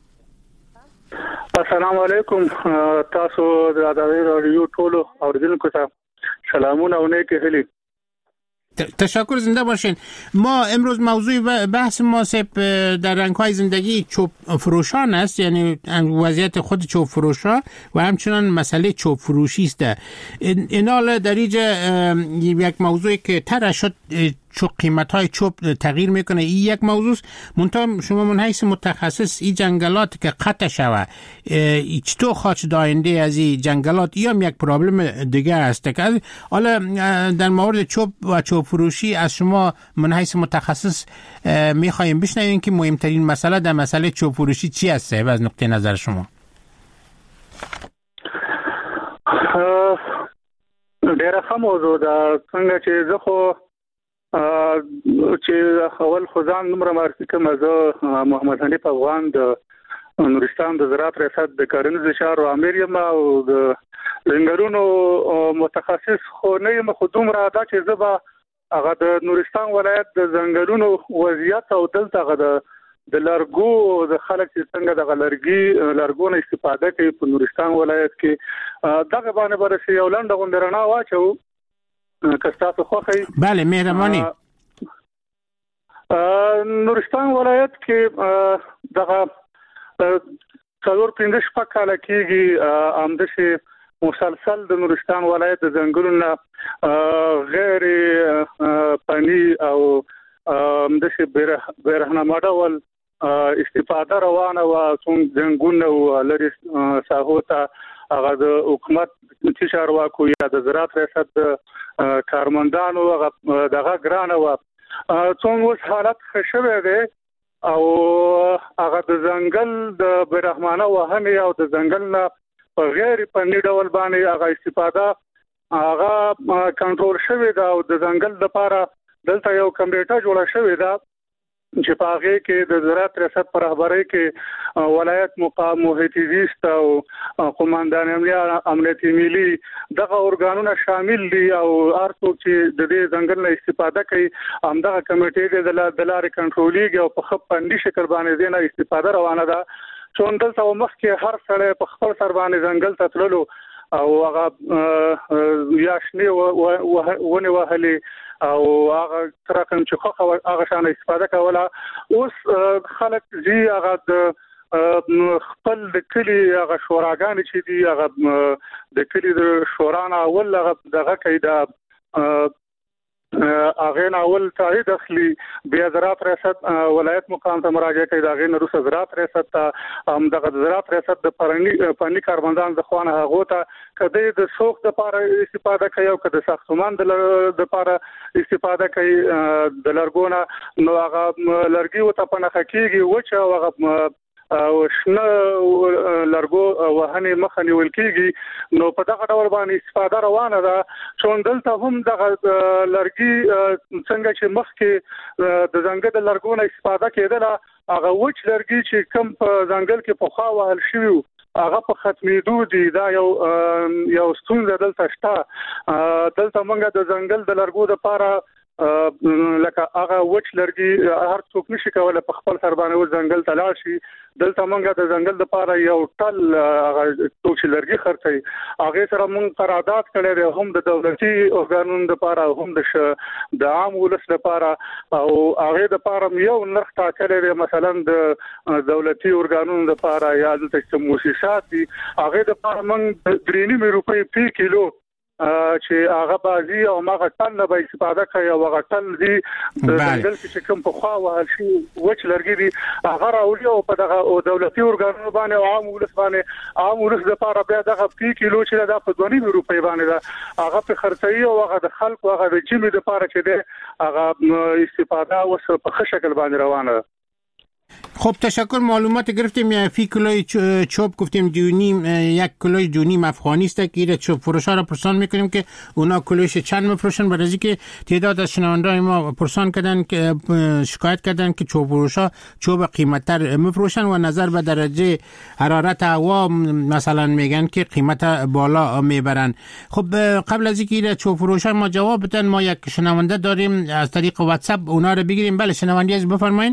السلام علیکم. تاسو د ادارې رادیو ټولو اوریدونکو ته سلامونه او نیک هیلې. تشکر، زنده باشین. ما امروز موضوع بحث ما در رنگ‌های زندگی چوب فروشان است، یعنی وضعیت خود چوب فروشا و همچنان مسئله چوب فروشی است. اینال در اینجا یک موضوعی که طرح شد چو قیمت های چوب تغییر میکنه. این یک موضوع منتها شما من حیث متخصص این جنگلات که قطع شوه چطور خواهد داینده از این جنگلات یا یک پرابلم دیگه است که حالا در مورد چوب و چوب فروشی از شما من حیث متخصص میخوایم بشنویم که مهمترین مسئله در مسئله چوب فروشی چی است از نقطه نظر شما؟ ډیره ښه موضوع ده. څنګه چې زه خو چې اول خو ځان دومره معرفي کوم، زه محمد حنیف افغان د نورستان د زراعت ریاست د کرنیزو چارو امیر یم او د ځنګلونو متخصص خو نه یم، خو دومره ده چې زه به هغه د نورستان ولایت د ځنګلونو وضعیت او دلته هغه د د لرګو د خلک چې څنګه د لرګي لرګو نه استفاده کوي په نورستان ولایت کې دغه باندې برسي یو لنډه غونډه رڼا واچو که تاسو خوښئ. بله مهرباني. نورستان ولایت کې دغه څلور پنځه شپږ کاله کېږي همداسې مسلسل د نورستان ولایت د ځنګلونو غیر فني او همداسې بېرحمانه ډول استفاده روانه وه. څومره ځنګلونه او لرې ساحو ته هغه د حکومت چې چارواکو یا د زراعت ریاست د کارمندانو هغه دغه ګرانه وه. څومره اوس حالت ښه شوی دی او هغه د ځنګل د بېرحمانه وهنې او د ځنګل نه په غیر فني ډول باندې هغه استفاده هغه کنټرول شوی ده او د ځنګل لپاره دلته یو کمیټه جوړه شوې ده چې په هغه کې د زراعت ریاست پر رهبرۍ کې ولایت مقام محیطي زیست او قوماندان امنیتي ملي دغه ارګانونه شامل دي او هر څوک چې د دې ځنګل نه استفاده کوي همدغه کمیټې د لارې کنټرولېږي او په ښه فني شکل باندې دې نه استفاده روانه ده. څو دلته مخکې هر سړی په خپل سر باندې ځنګل ته تللو او هغه یاشنی ونی وهلي او هغه ترکم چې خو هغه شان استفاده کوله. اوس خلک زی هغه د خپل د کلی هغه شوراګان چې دی هغه د کلی د شورانه اول هغه دغه کیدا هغه ناول تایید اخلي بیا زراعت ریاست ولایت مقام ته مراجعه کوي. دا غیر روس زراعت ریاست ته هم د زراعت ریاست د پرني پني کارمندان د خوانه هغه ته کده د سوق د لپاره استفاده کوي او کده ساختمان د لپاره استفاده کوي د لرګونه نو هغه لرګي وته په نخ کېږي و چې هغه او شنه لرګو وهنې مخه نیول کېږي نو په دغه ډول باندې استفاده روانه ده. چې دلته هم دغه لرګي څنګه چې مخکې د ځنګل د لرګو نه استفاده کېدله هغه وچ لرګي چې کم په ځنګل کې پخوا وهل شوي هغه په ختمېدو دي. دا یو یو ستونزه دلته شته. دلته موږ د ځنګل د لرګو لپاره لکه هغه وچ لرګي هر څوک نشي کولای په خپل سر باندې ور ځنګل ته لاړ شي. دلته موږ د ځنګل لپاره یو ټل هغه څوک لرګي خرڅي هغه سره موږ قرارداد کړی دی هم د دولتي اورګانونو لپاره هم د د عام ولس لپاره او هغه د لپاره یو نرخ ټاکلی دی مثلا د دولتي اورګانونو لپاره یا د مؤسسات دي هغه د لپاره موږ درې نیم روپۍ په کیلو چې هغه بازي او ماغه ټن نه به استفاده کوي او هغه ټن دي د ځنګل کې کوم په خوا وهل شي وچ لرګي دي هغه راوړي او په دغه دولتي اورګانونو باندې او عام ولس باندې عام ولس لپاره بیا دغه په کیلو چې دا په دوه نیم روپۍ باندې دا هغه په خرڅي او هغه د خلکو هغه د جمی لپاره چې ده هغه استفاده اوس په ښه شکل باندې روانه ده. خب تشکر. معلومات گرفتیم. فی کیلوی چوب گفتیم دونیم یک کیلوی دونیم افغانی است که ایره چوب فروشا را پرسان میکنیم که اونا کیلویش چند میفروشن. برای اینکه تعداد از شنونده‌های ما پرسان کردن که شکایت کردن که چوب فروشا چوب قیمت‌تر میفروشن و نظر به درجه حرارت هوا مثلا میگن که قیمت بالا میبرن. خب قبل از اینکه ایره چوب فروشا ما جواب بدن ما یک شنونده داریم از طریق واتساپ اونا رو بگیریم. بله شنونده از بفرمایید.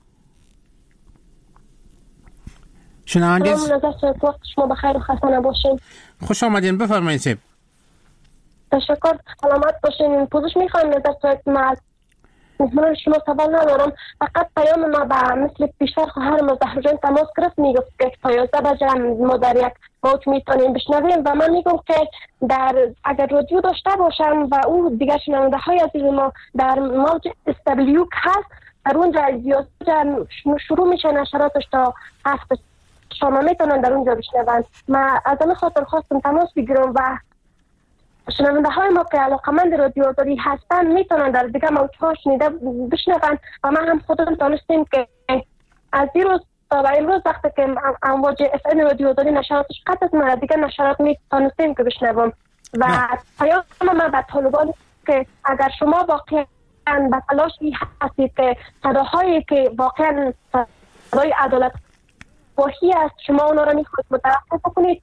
شنونده وقت شما بخیر و خسته نباشین. خوش آمدین. بفرمایید سیب. تشکر. سلامت باشین. پوزش میخوایم نظر صورت مرد. مهمان شما سوال ندارم. فقط پیام ما به مثل پیشتر خواهر ما زهرا جان تماس گرفت، میگفت که تا یازده بجه ما در یک موج میتونیم بشنویم و من میگم که در اگر رادیو داشته باشن و او دیگر شنونده های عزیز ما در موج اس دبلیو هست، در اونجا زیاد شروع میشه نشراتش تا هفت شما میتونن در اونجا بشنون. من از همین خاطر خواستم تماس بگیرم و شنونده های ما که علاقمند رادیو آزادی هستن میتونن در دیگه موجها شنیده بشنون و من هم خودم دانستیم که از این روز تا به امروز وقتی که امواج اف ام رادیو آزادی نشراتش قطع از من دیگه نشرات میتونستیم که بشنوم و پیام من به طالبان که اگر شما واقعا به تلاشی هستید که صداهایی که واقعا صدای عدالت خواهی است شما اونا را میخواید متوقف کنید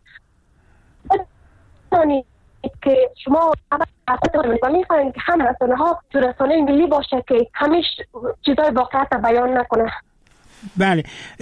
بدانید که شما و میخواید که هم رسانه ها تو رسانه ملی باشه که همیشه چیزای واقعیت بیان نکنه. بله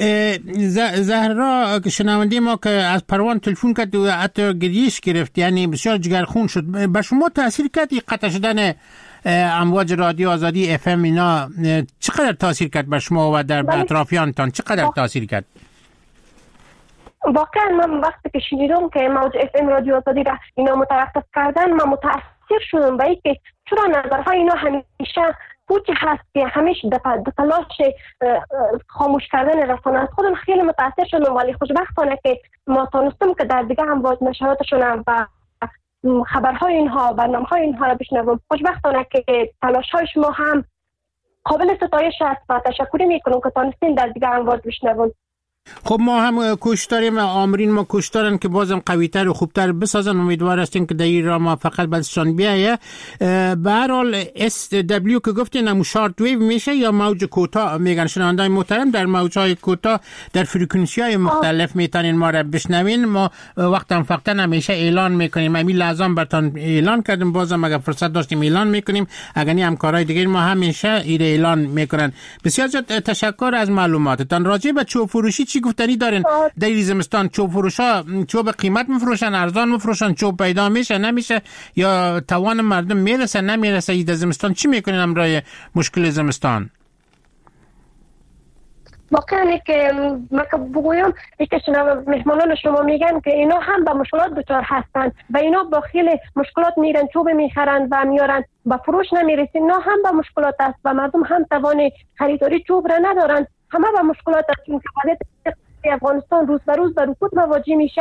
زهرا که شنونده ما که از پروان تلفن کرد و حتی گریش گرفت، یعنی بسیار جگرخون شد. به شما تاثیر کرد قطع شدن امواج رادیو آزادی اف ام اینا؟ چقدر تاثیر کرد به شما و در اطرافیانتان؟ چقدر تاثیر کرد؟ واقعا من وقتی که شنیدم که موج اف ام رادیو آزادی را اینا متوقف کردن من متاثر شدم به اینکه چرا نظرهای اینا همیشه پوچی هست که همیشه در تلاش خاموش کردن رسانه است. خودم خیلی متاثر شدم ولی خوشبختانه که ما تونستم که در دیگه هم باز نشراتشون و خبرهای اینها برنامه‌های اینها را بشنوم. خوشبختانه که تلاش‌های شما هم قابل ستایش است و تشکر میکنم که تونستین در دیگه هم باز بشنوم. خب ما هم کوشش داریم، آمرین ما کوشش دارن که بازم قوی‌تر و خوبتر بسازن. امیدوار هستیم که در این راه ما فقط بعدشان بیایه. به هر حال اس دبلیو که گفتین هم شارت ویو میشه یا موج کوتاه میگن. شنوندگان محترم در موج‌های کوتاه در فرکانسی‌های مختلف میتونین ما را بشنوین. ما وقتا فقط همیشه اعلان میکنیم، همین لازم براتون اعلان کردیم، بازم اگر فرصت داشتیم اعلان میکنیم، اگر نه همکارای دیگه ما همیشه این اعلان میکنن. بسیار تشکر از معلوماتتان. راجع به چوب فروشی چی گفتنی دارین؟ در این زمستان چوب فروشا چوب قیمت میفروشن، ارزان میفروشن، چوب پیدا میشه نمیشه یا توان مردم میرسه نمیرسه؟ این زمستان چی میکنین امرای مشکل زمستان؟ واقعا که من که بگویم که شما مهمانان شما میگن که اینا هم به مشکلات دچار هستن و اینا با خیلی مشکلات میرن چوب میخرن و میارن با فروش نمیرسه. اینا هم به مشکلات است و مردم هم توان خریداری چوب را ندارن. همه به مشکلات است که وضعیت افغانستان روز به روز به رکود مواجه میشه.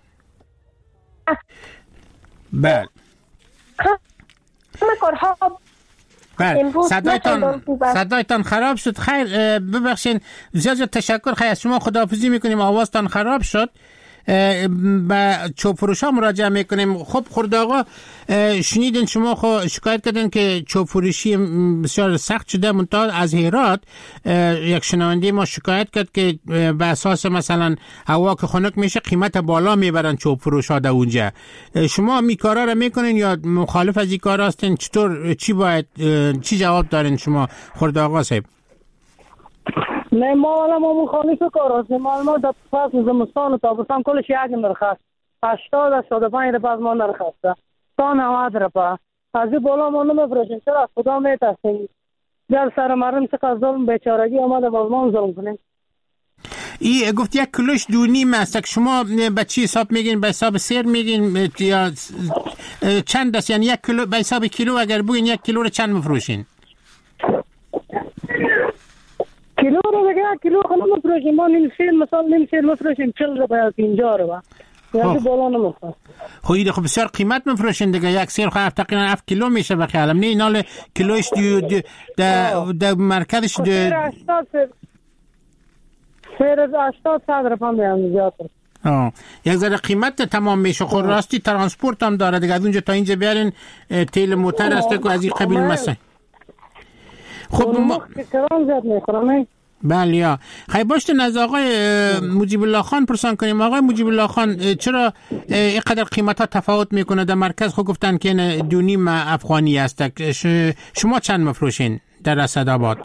بله همه کارها بله صدایتان صدایتان خراب شد. خیر ببخشین، زیاد زیاد تشکر. خیر از شما خداحافظی میکنیم، آوازتان خراب شد. به چوب فروش ها مراجعه میکنیم. خب خورد آقا شنیدین شما خو شکایت کردن که چوب فروشی بسیار سخت شده. منتها از هرات یک شنونده ما شکایت کرد که به اساس مثلا هوا که خنک میشه قیمت بالا میبرن چوب فروش ها در اونجا. شما می کارا را میکنین یا مخالف از این کار هستین؟ چطور چی باید چی جواب دارین شما خورد آقا صاحب؟ نه ما والا ما مخالف کار هستیم. ما در فصل زمستان و تابستان کلش یک نرخ هشتاد هشتاد و پنج رپا از ما نرخ است تا نود رپا. از این بالا ما نمیفروشیم. چرا از خدا میترسیم؟ در سر مردم چقدر ظلم بیچارگی آمده باز ما ظلم کنیم. ای گفت یک کیلوش دو نیم است. شما به چی حساب میگین؟ به حساب سیر میگین یا چند است؟ یعنی یک کیلو به حساب کیلو اگر بگین یک کیلو رو چند میفروشین؟ کیلو رو دیگه کیلو خودم میفروشیم. ما نیم سیر مثلا نیم سیر میفروشیم چهل روپیه یا پنجاه روپیه. یعنی بالا نمیفروشیم. خب این خب بسیار قیمت میفروشین دیگه. یک سیر خب تقریبا هفت کیلو میشه به خیالم. نه اینال کیلوش در در مرکزش هشتاد سیر هشتاد صد روپیه میام زیاده. آه یک ذره قیمت تمام میشه. خود راستی ترانسپورت هم داره دیگه. از اونجا تا اینجا بیارین تیل موتر است که از این قبیل مثلا. خب ما کران زیاد میخورم. بله یا خیلی باشتن از آقای مجیب الله خان پرسان کنیم. آقای مجیب الله خان چرا اینقدر قیمت ها تفاوت میکنه؟ در مرکز خود گفتن که دو نیم افغانی است. شما چند مفروشین در اسدآباد؟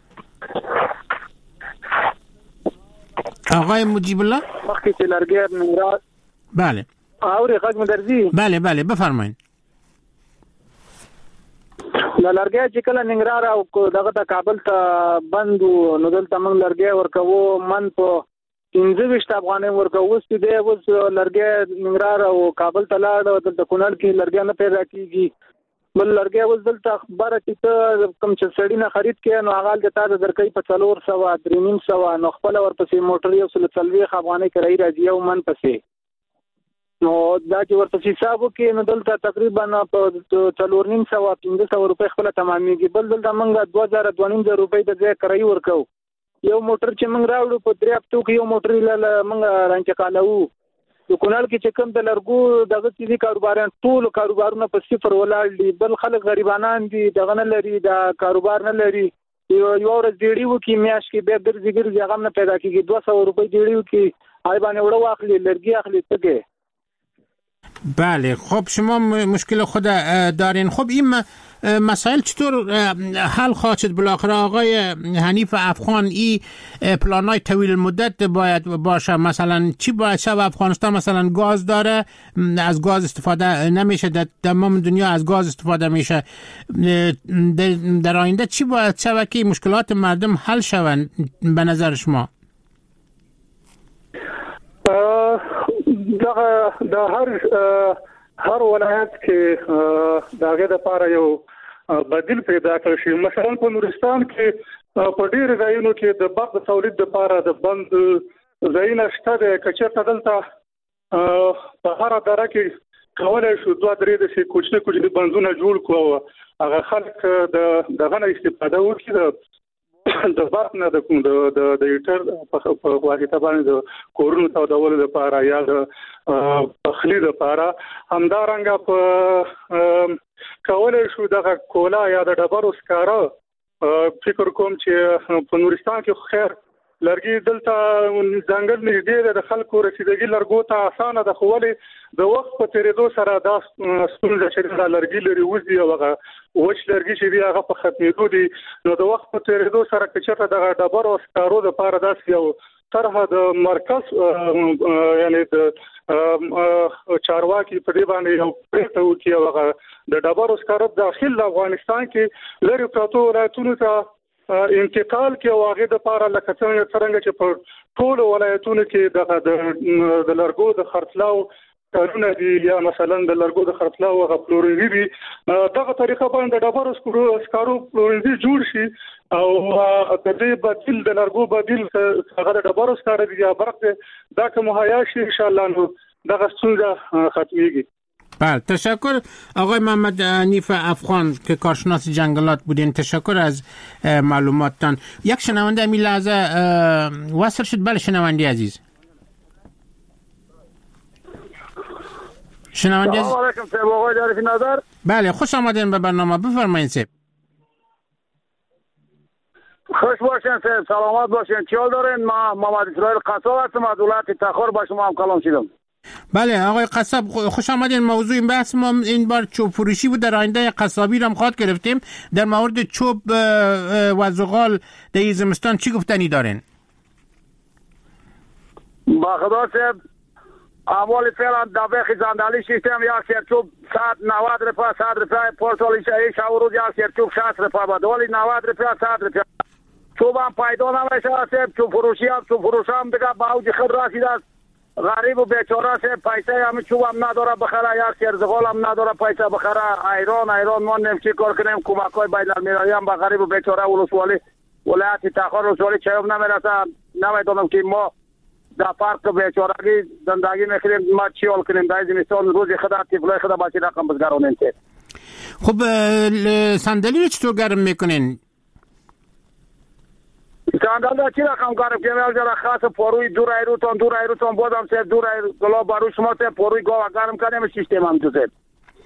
آقای مجیب الله وقتی تلرگیر میراد. بله آوری خاک مدرزی. بله بله بفرمایید. لرګي چې کله ننګرهار او دغه د کابل ته بند نو دلته موږ لرګي ورکوو من په پنځه ویشت افغانۍ ورکوو. اوس دې اوس لرګي ننګرهار او کابل ته لاړ دلته کونړ کې لرګي نه پیدا کیږي بل لرګي اوس دلته خبره چې ته کوم چې سړی نه خرید کې نو هغه د تاسو درکې په څلور سوه درې نیم سوه نو خپل ورپسې موټر یو سل څلوېښت افغانۍ کرایي راځي او من پسې نو دا چې ورته حساب وکړي نو دلته تقریبا په څلور نیم سوه پنځه سوه روپۍ خپل تمامېږي. بل دلته موږ دوه زره دوه نیم زره روپۍ د ځای کرایي ورکوو. یو موټر چې موږ راوړو په درې هفتو کې یو موټر موږ رانچکالوو. د کونړ کې چې کوم د لرګو دغه چې کاروباران ټول کاروبارونه په صفر ولاړ دي. بل خلک غریبانان دي دغه نه لري دا کاروبار نه لري. یو ورځ ډیړي وکي میاش کې بیا ګرځي ګرځي هغه نه پیدا کیږي. دوه سوه روپۍ ډیړي وکي آی باندې وړو واخلي لرګي اخلي څه. بله خب شما مشکل خود دارین. خب این مسائل چطور حل خواهد شد بالاخره آقای حنیف افغان؟ این پلان‌های طویل المدت باید باشه. مثلا چی باید شد؟ افغانستان مثلا گاز داره از گاز استفاده نمیشه در تمام دنیا از گاز استفاده میشه. در آینده چی باید شود که مشکلات مردم حل شوند به نظر شما؟ دا د هر هر ولایت کې داګه د پاره یو بدیل پیدا کړ شي. مثلا په نورستان کې په ډیر ځایونو کې د برق د تولید لپاره د بند ځایونه شته د کچته دلته په هر دره کې کولای شو دوه درې د شي کوچني کوچني بندونه جوړ کړو. هغه خلک د دغه نه استفاده وکړي د برق نه د کوم د د هیټر په واسطه باندې د کورونو تودولو لپاره یا د پخلی لپاره همدارنګه په کولای شو دغه کولا یا د ډبرو سکاره. فکر کوم چې په نورستان کې خیر لرګي دلته ځنګل نږدې د خلکو رسیدګي لرګو ته اسانه د خولي د وخت په تیریدو سره دا ستونزه چې د لرګي لري وځي او هغه وچ لرګي چې دی هغه په ختمېدو دي نو د وخت په تیریدو سره چې د ډبر او سکارو د لپاره داس یو طرحه د مرکز یعنی د چارواکي په دې باندې یو پریکړه وکړي او هغه د ډبر او سکارو داخل افغانستان کې لري پروتو ولایتونو ته انتقال کې واغې د پاره لکه څنګه څنګه چې په ټول ولایتونو کې د د لرګو د خرڅلاو کارونه دي یا مثلا د لرګو د خرڅلاو غو پلورنځي دي دغه طریقه باندې د ډبرو سکارو پلورنځي جوړ شي او د دې بدیل د لرګو بدیل هغه د ډبرو سکارو دي یا برق دا که مهیا شي ان شاء الله نو دغه ستونزه ختميږي. بله تشکر آقای محمد حنیف افغان که کارشناس جنگلات بودین. تشکر از معلوماتتان. یک شنونده امی لحظه وصل شد. بله شنونده عزیز شنونده عزیز سلام علیکم صاحب آقای دارفی نظر. بله خوش آمدین به برنامه بفرمایید صاحب. خوش باشین صاحب سلامت باشین. چیال دارین؟ ما محمد اسرائیل قصاب هستم از ولایت تخار با شما هم کلام شدم. بله آقای قصاب خوش آمدین. موضوع این بحث ما این بار چوب فروشی بود. در آینده قصابی رو هم خواهد گرفتیم. در مورد چوب و زغال در زمستان چی گفتنی دارین؟ با خدا صاحب اول فعلا دبه خزاندالی سیستم یا سرچوب صد نود رفاه صد رفاه پورتالی شایش اورود یا سرچوب شصت رفاه بود ولی نود رفاه صد رفاه چوب هم پیدا نمیشه صاحب. چوب فروشی هم چوب فروش هم دیگه به اوج خود رسیده است. غریب و بیچاره صاحب پیسه هم چوب هم نداره بخره یا سرزغال هم نداره پیسه بخره. ایران ایران ما نمیشه کار کنیم. کمک های بین المللی هم به غریب و بیچاره ولسوالی ولایت تخار ولسوالی چیوب نمیرسه. نمیدونم که ما در فرق بیچارگی زندگی میکنیم. ما چی حال کنیم در زمستان روز خدا طفلای خدا بچه رقم بزگرانیم. خب صندلی رو چطور گرم میکنین؟ صندلی چی رقم گرم کنیم؟ اول جرا خاص پاروی دور ایروتان دور ایروتان بازم سه دور ایروتان برای شما سه پاروی گاو گرم کنیم سیستم هم تو سه.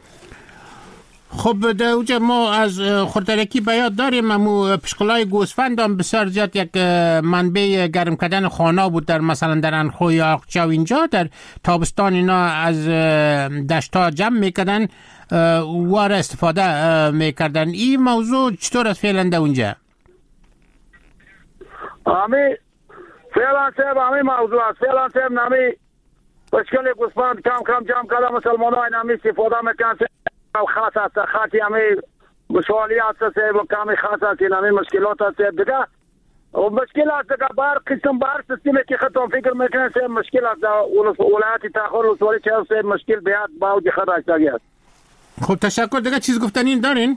خب در اوجه ما از خردرکی بیاد داریم. امو پشقلای گوسفند هم بسیار زیاد یک منبع گرم کردن خانه بود در مثلا در انخو یا اقچه و اینجا در تابستان اینا از دشتا جمع میکردن وار استفاده میکردن. این موضوع چطور است فعلا در اونجا؟ امی فعلا سب امی موضوع است. فعلا سب نمی پشقل گوسفند کم کم جمع کردن مسلمان های نمی استفاده میکنن. خاص است خاطی همی سوالیات هست و کمی خاص هست نمی مشکلات هست دیگه و مشکلات دیگه بار قسم بار سیستمی که خطا فکر میکنه سه مشکلات ولایت تاخر و سوالی چه سه مشکل بیاد باوجی خدا است. خب تشکر. دیگه چیز گفتنی دارین؟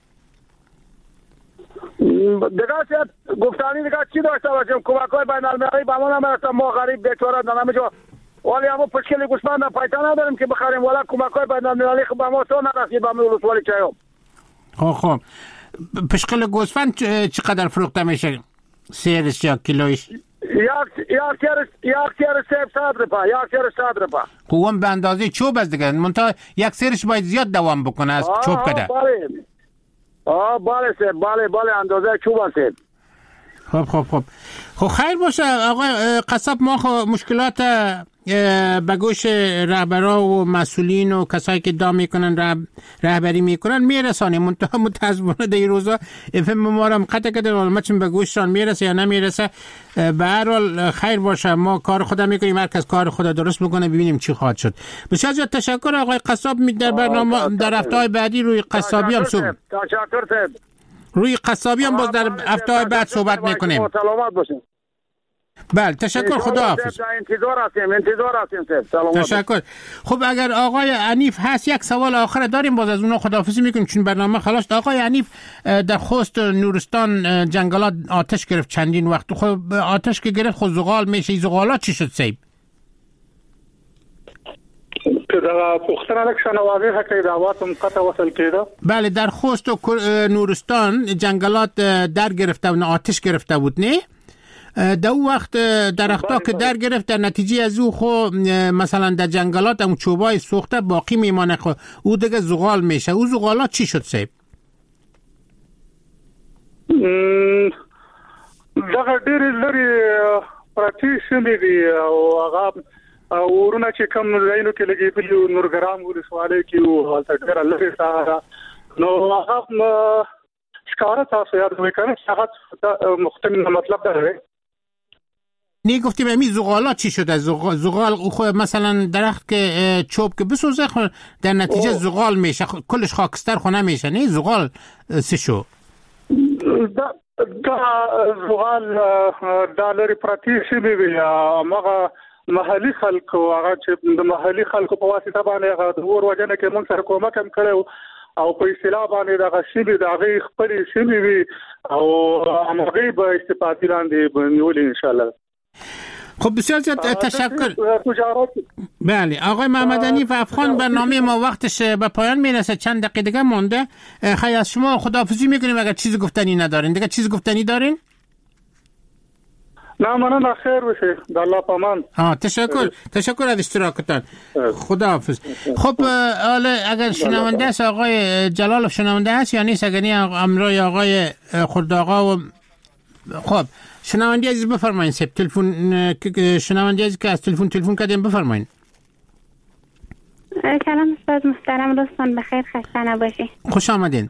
دیگه چه گفتنی دیگه چی داشته باشیم؟ کمک‌های بین‌المللی با ما نمیرسه، ما غریب بیچاره نمیجا ولی اما پشکل گوسفند پیدا نداریم که بخریم ولی کمک‌های بین‌المللی خب با ما تو نرسید با ما سوالی چه خب خب پشکل گوسفند چقدر فروخته میشه؟ سیرش یا کیلویش؟ یک یک سیرش یک سیرش صد روپا یک سیرش صد روپا. قوام به اندازه چوب است دیگه، منتها یک سیرش باید زیاد دوام بکنه از چوب کده. بله آه بله سه بله بله اندازه چوب است. خب خب خب خب خیر باشه آقا قصاب. ما خب مشکلات به گوش رهبرا و مسئولین و کسایی که ادعا میکنن رهب... رهبری میکنن میرسانیم، منتها متاسفانه در این روزا افهم ما را قطع کردن ما چون به گوششان میرسه یا نمیرسه. به هر حال خیر باشه، ما کار خدا میکنیم، هر کس کار خدا درست بکنه، ببینیم چی خواهد شد. بسیار زیاد تشکر آقای قصاب. در برنامه در هفته‌های بعدی روی قصابی هم صحبت تشکر روی قصابی هم باز در هفته‌های بعد صحبت میکنیم. سلامت باشین. بله تشکر، خدا حافظ. انتظار هستیم انتظار هستیم. سلامت. تشکر. خب اگر آقای عنیف هست یک سوال آخر داریم، باز از اونها خداحافظی میکنیم چون برنامه خلاص. آقای عنیف در خوست نورستان جنگلات آتش گرفت چندین وقت. خب آتش که گرفت خود زغال میشه، زغالا چی شد سیب؟ که در پختن الکشن واضح حقی دعواتم قطع وصل کیده. بله در خوست و نورستان جنگلات در گرفته و آتش گرفته بود نه؟ در اون وقت درختا که در گرفت در نتیجه از او خو مثلا در جنگلات هم چوبای سوخته باقی میمانه، خو او دیگه زغال میشه. او زغالا چی شد سیب؟ دغه ډېر لري پراتی شمې دي او هغه ورونه چې کوم ځایونو کې لګېدلي نورګرام ولسوالۍ کې او هلته ډېره لرې ساحه نو هغه ښکاره تاسو یاد وکړئ هغه مختلف مطلب داره. نی گفتیم امی زغالا چی شده؟ زغال, زغال خو مثلا درخت که چوب که بسوزه در نتیجه اوه. زغال میشه، کلش خاکستر خو نمیشه نه؟ زغال سی شو دا دا زغال دالری پراتی شي وی هغه محلي خلکو هغه چې د محلي خلکو په واسطه باندې هغه د ور وجنه کې موږ سره کومک هم کړو او په اصطلاح باندې دا شی د هغه خپل شی وی او هغه به استفاده لاندې بنولې ان شاء الله. خب بسیار زیاد تشکر. بله آقای محمد عنیف افغان، برنامه ما وقتش به پایان میرسه، چند دقیقه دیگه مونده. خیلی از شما خداحافظی میکنیم. اگر چیز گفتنی ندارین دیگه چیز گفتنی دارین؟ نه مننه، خیر بشه، در الله پامان. ها تشکر تشکر از اشتراکتان. خداحافظ. خب حالا اگر شنونده است آقای جلال شنونده است یا نیست؟ اگر نه امروی آقای خردآقا و خب شنونده عزیز بفرمایید. سب تلفن شنونده عزیز که از تلفن تلفن کردیم بفرمایید. سلام استاد محترم، روزتون بخیر، خسته نباشید. خوش آمدین.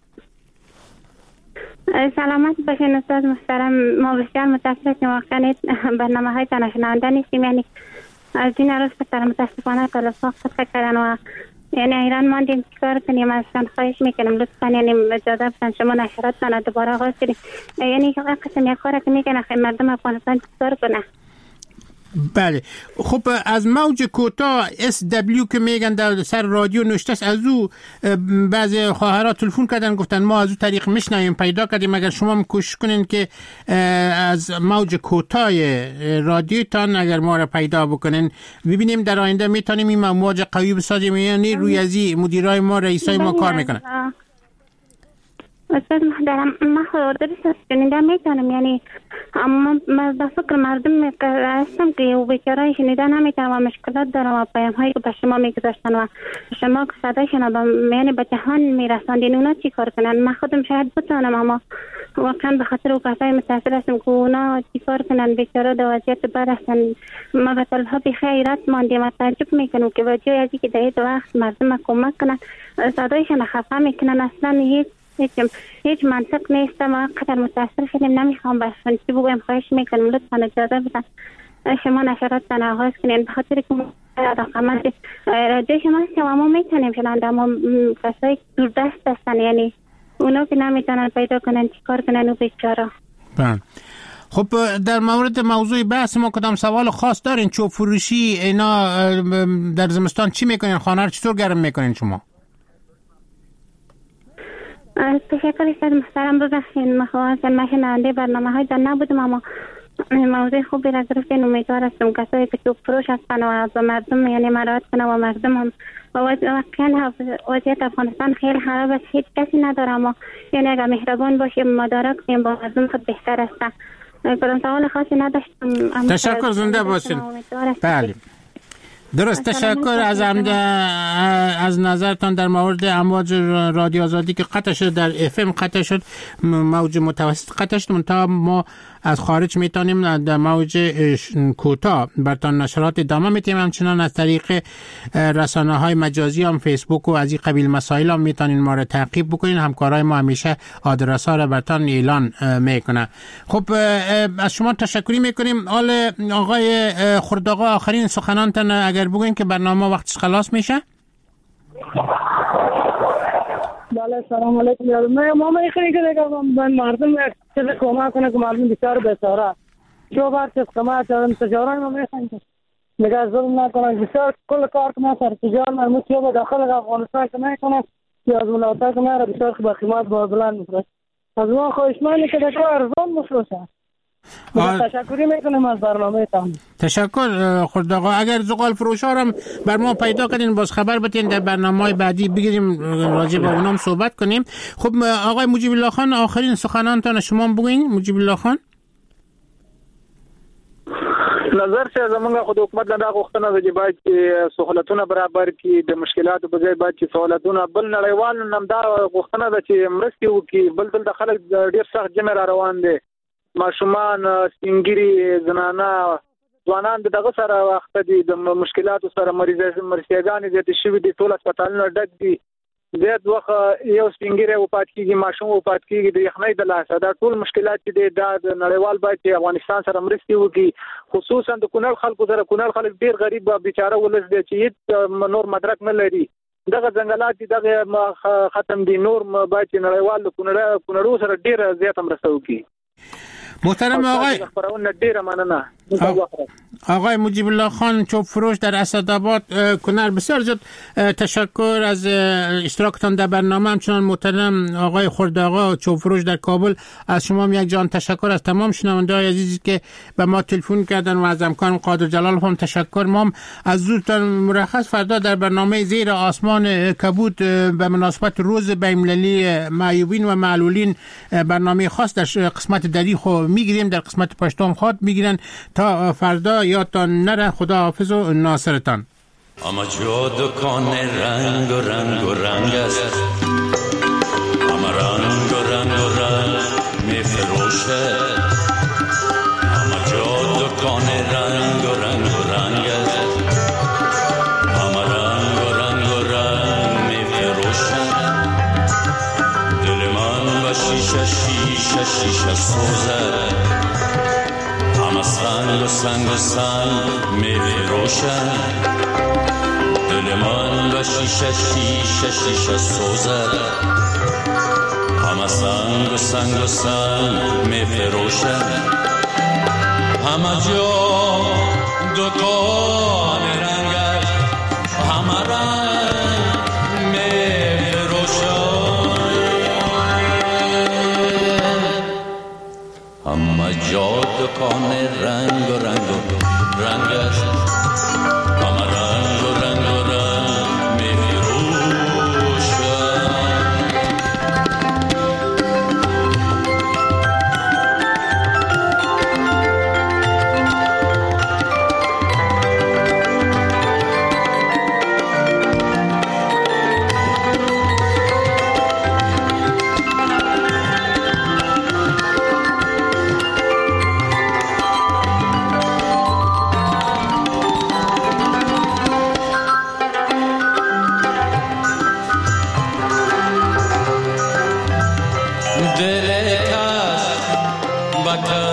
سلامت باشین استاد محترم. ما بسیار متاسفم که واقعا برنامه های شنونده نیستیم، یعنی از این روز که متاسفانه تلفاق خطا کردن و یعنی ایران ماندیم چیکار کنیم. ازشان خواهش میکنم لطفا یعنی اجازه بدن شما نشرات کنه دوباره آغاز کنیم. یعنی قسم یک کار که میکنه خیلی مردم افغانستان چیکار کنه. بله خب از موج کوتاه اس دبلیو که میگن در سر رادیو نوشته است، از او بعضی خواهرات تلفن کردن گفتن ما از او طریق میشنویم پیدا کردیم. اگر شما هم کوشش کنین که از موج کوتاه رادیوتان اگر ما را پیدا بکنین ببینیم در آینده میتونیم این موج قوی بسازیم، یعنی روی از این مدیرای ما رئیسای ما کار میکنن. استاد محترم ما خود درست شنیده میتونم، یعنی اما من به فکر مردم هستم که او بیچاره شنیده نمیتونم و مشکلات دارم و پیام هایی که به شما میگذاشتن و شما که صدایشان به یعنی به جهان میرساندین اونا چی کار کنن. من خودم شاید بتونم اما واقعا به خاطر او کسای متاثر هستم که اونا چی کار کنن، بیچاره در وضعیت بد هستن. ما به طلها بی خیرات ماندیم و تعجب میکنم که به جای ازی که در این وقت مردم کمک کنن صدایشان خفه میکنن. اصلا هیچ هیچ هیچ منطق نیست. ما قدر متاثر شدیم، نمیخوام باشم چی بگویم. خواهش میکنم لطفا اجازه بدن شما نشرات تن آغاز کنین به خاطر که رقمات رادیو شما هستیم و ما میتونیم شنونده، اما کسایی دور دست هستن یعنی اونا که نمیتونن پیدا کنن چیکار کنن و بیچاره. بله. خب در مورد موضوع بحث ما کدام سوال خاص دارین؟ چوب فروشی اینا در زمستان چی میکنین؟ خانه رو چطور گرم میکنین شما؟ تشکر استاد محترم، ببخشید مخواستم من شنونده برنامه های در نبودم، اما موضوع خوبی را گرفتین. امیدوار هستم کسایی که چوب فروش هستن و به مردم یعنی مراعات کنن و مردم هم واقعا وضعیت افغانستان خیلی خراب است، هیچ کسی نداره، اما یعنی اگر مهربان باشیم مدارک کنیم با مردم خود بهتر است. کدام سوال خاصی نداشتم. تشکر، زنده باشین. بله درست، تشکر از از نظرتان در مورد امواج رادیو آزادی که قطع شد، در اف ام قطع شد، موج متوسط قطع شد، تا ما از خارج میتونیم در موج کوتاه برتان نشرات ادامه میتیم. همچنان از طریق رسانه های مجازی هم فیسبوک و از این قبیل مسائل هم میتونین ما را تعقیب بکنین. همکارای ما همیشه آدرس ها را برتان اعلان میکنه. خب از شما تشکری میکنیم. حال آقای خرداغا آخرین سخنانتان اگر بگوین که برنامه وقتش خلاص میشه. بله سلام علیکم. من ما میخوام که من مردم چه کمک کنه که مردم بسیار بیچاره جو بار چه کمک کردن تجارت ما میخوام که نگاه ظلم نکنن، بسیار کل کار که ما سر تجارت مرموز جو داخل افغانستان که میکنه که از مناطق ما را بسیار با قیمت با بلند میفروشه. از ما خواهشمندی که دکتر ارزان مفروشه. تشکری میکنم از برنامه تان. تشکر خرداغا. اگر زغال فروش ها هم بر ما پیدا کردین باز خبر بتین، در برنامه بعدی بگیریم راجع به اونام صحبت کنیم. خب آقای مجیب الله خان آخرین سخنانتان شما بگین. مجیب الله خان نظر چې زمونږ خود حکومت له دا غوښتنه ده چې باید چې سہولتونه برابر کړي، د مشکلاتو په ځای باید چې سہولتونه بل نړیوال هم دا غوښتنه ده چې مرستې وکړي. بل دلته خلک ډېر سخت جمع را روان دي، ماشومان، سپینګری، زنانه، ځوانان دغه سره وخت دي د مشکلاتو سره مریضان زیات شوي دي، ټول هسپتالونه ډک دي، زیات وخت یو سپینګری وفات کیږي، ماشوم وفات کیږي د یخنۍ د لاسه. دا ټول مشکلات چې دي دا د نړیوال باید چې افغانستان سره مرستې وکړي، خصوصا د کونړ خلکو سره. کونړ خلک ډیر غریب او بیچاره ولس دي چې هیڅ نور مدرک نه لري. دغه ځنګلات دي دغه ختم دي، نور باید چې نړیوال د کونړ کونړو سره ډیر زیات مرسته وکړي. محترم آقای آقای مجیب الله خان چوب فروش در اسدآباد کنر، بسیار زیاد تشکر از اشتراکتان در برنامه. همچنان محترم آقای خرداغا چوب فروش در کابل، از شما یک جان تشکر. از تمام شنونده های عزیزی که به ما تلفن کردن و از همکارم قادر جلال هم تشکر. ما از زودتان مرخص فردا در برنامه زیر آسمان کبود به مناسبت روز بین‌المللی معیوبین و معلولین برنامه خاص در قسمت دری خو میگیریم، در قسمت پشتون خود میگیرن. تا فردا یادتان نره. خدا حافظ و ناصرتان. اما جا دکان رنگ و رنگ و رنگ است، اما رنگ و رنگ و رنگ میفروشه. اما جا دکان رنگ و رنگ و رنگ است، اما رنگ و رنگ و رنگ میفروشه. دل من و شیشه شیشه شیشه سوزه، همه سنگ و سنگ و سنگ می فروشن. دل من و شیشه شیشه شیشه سوزه، همه سنگ و سنگ و سنگ می فروشن. همه جا دکان رنگ است، همه رنگ می فروشن. همه جا دکان رنگ و رنگ و رنگ است، همه رنگ و رنگ و رنگ می فروشن. دل کس بکر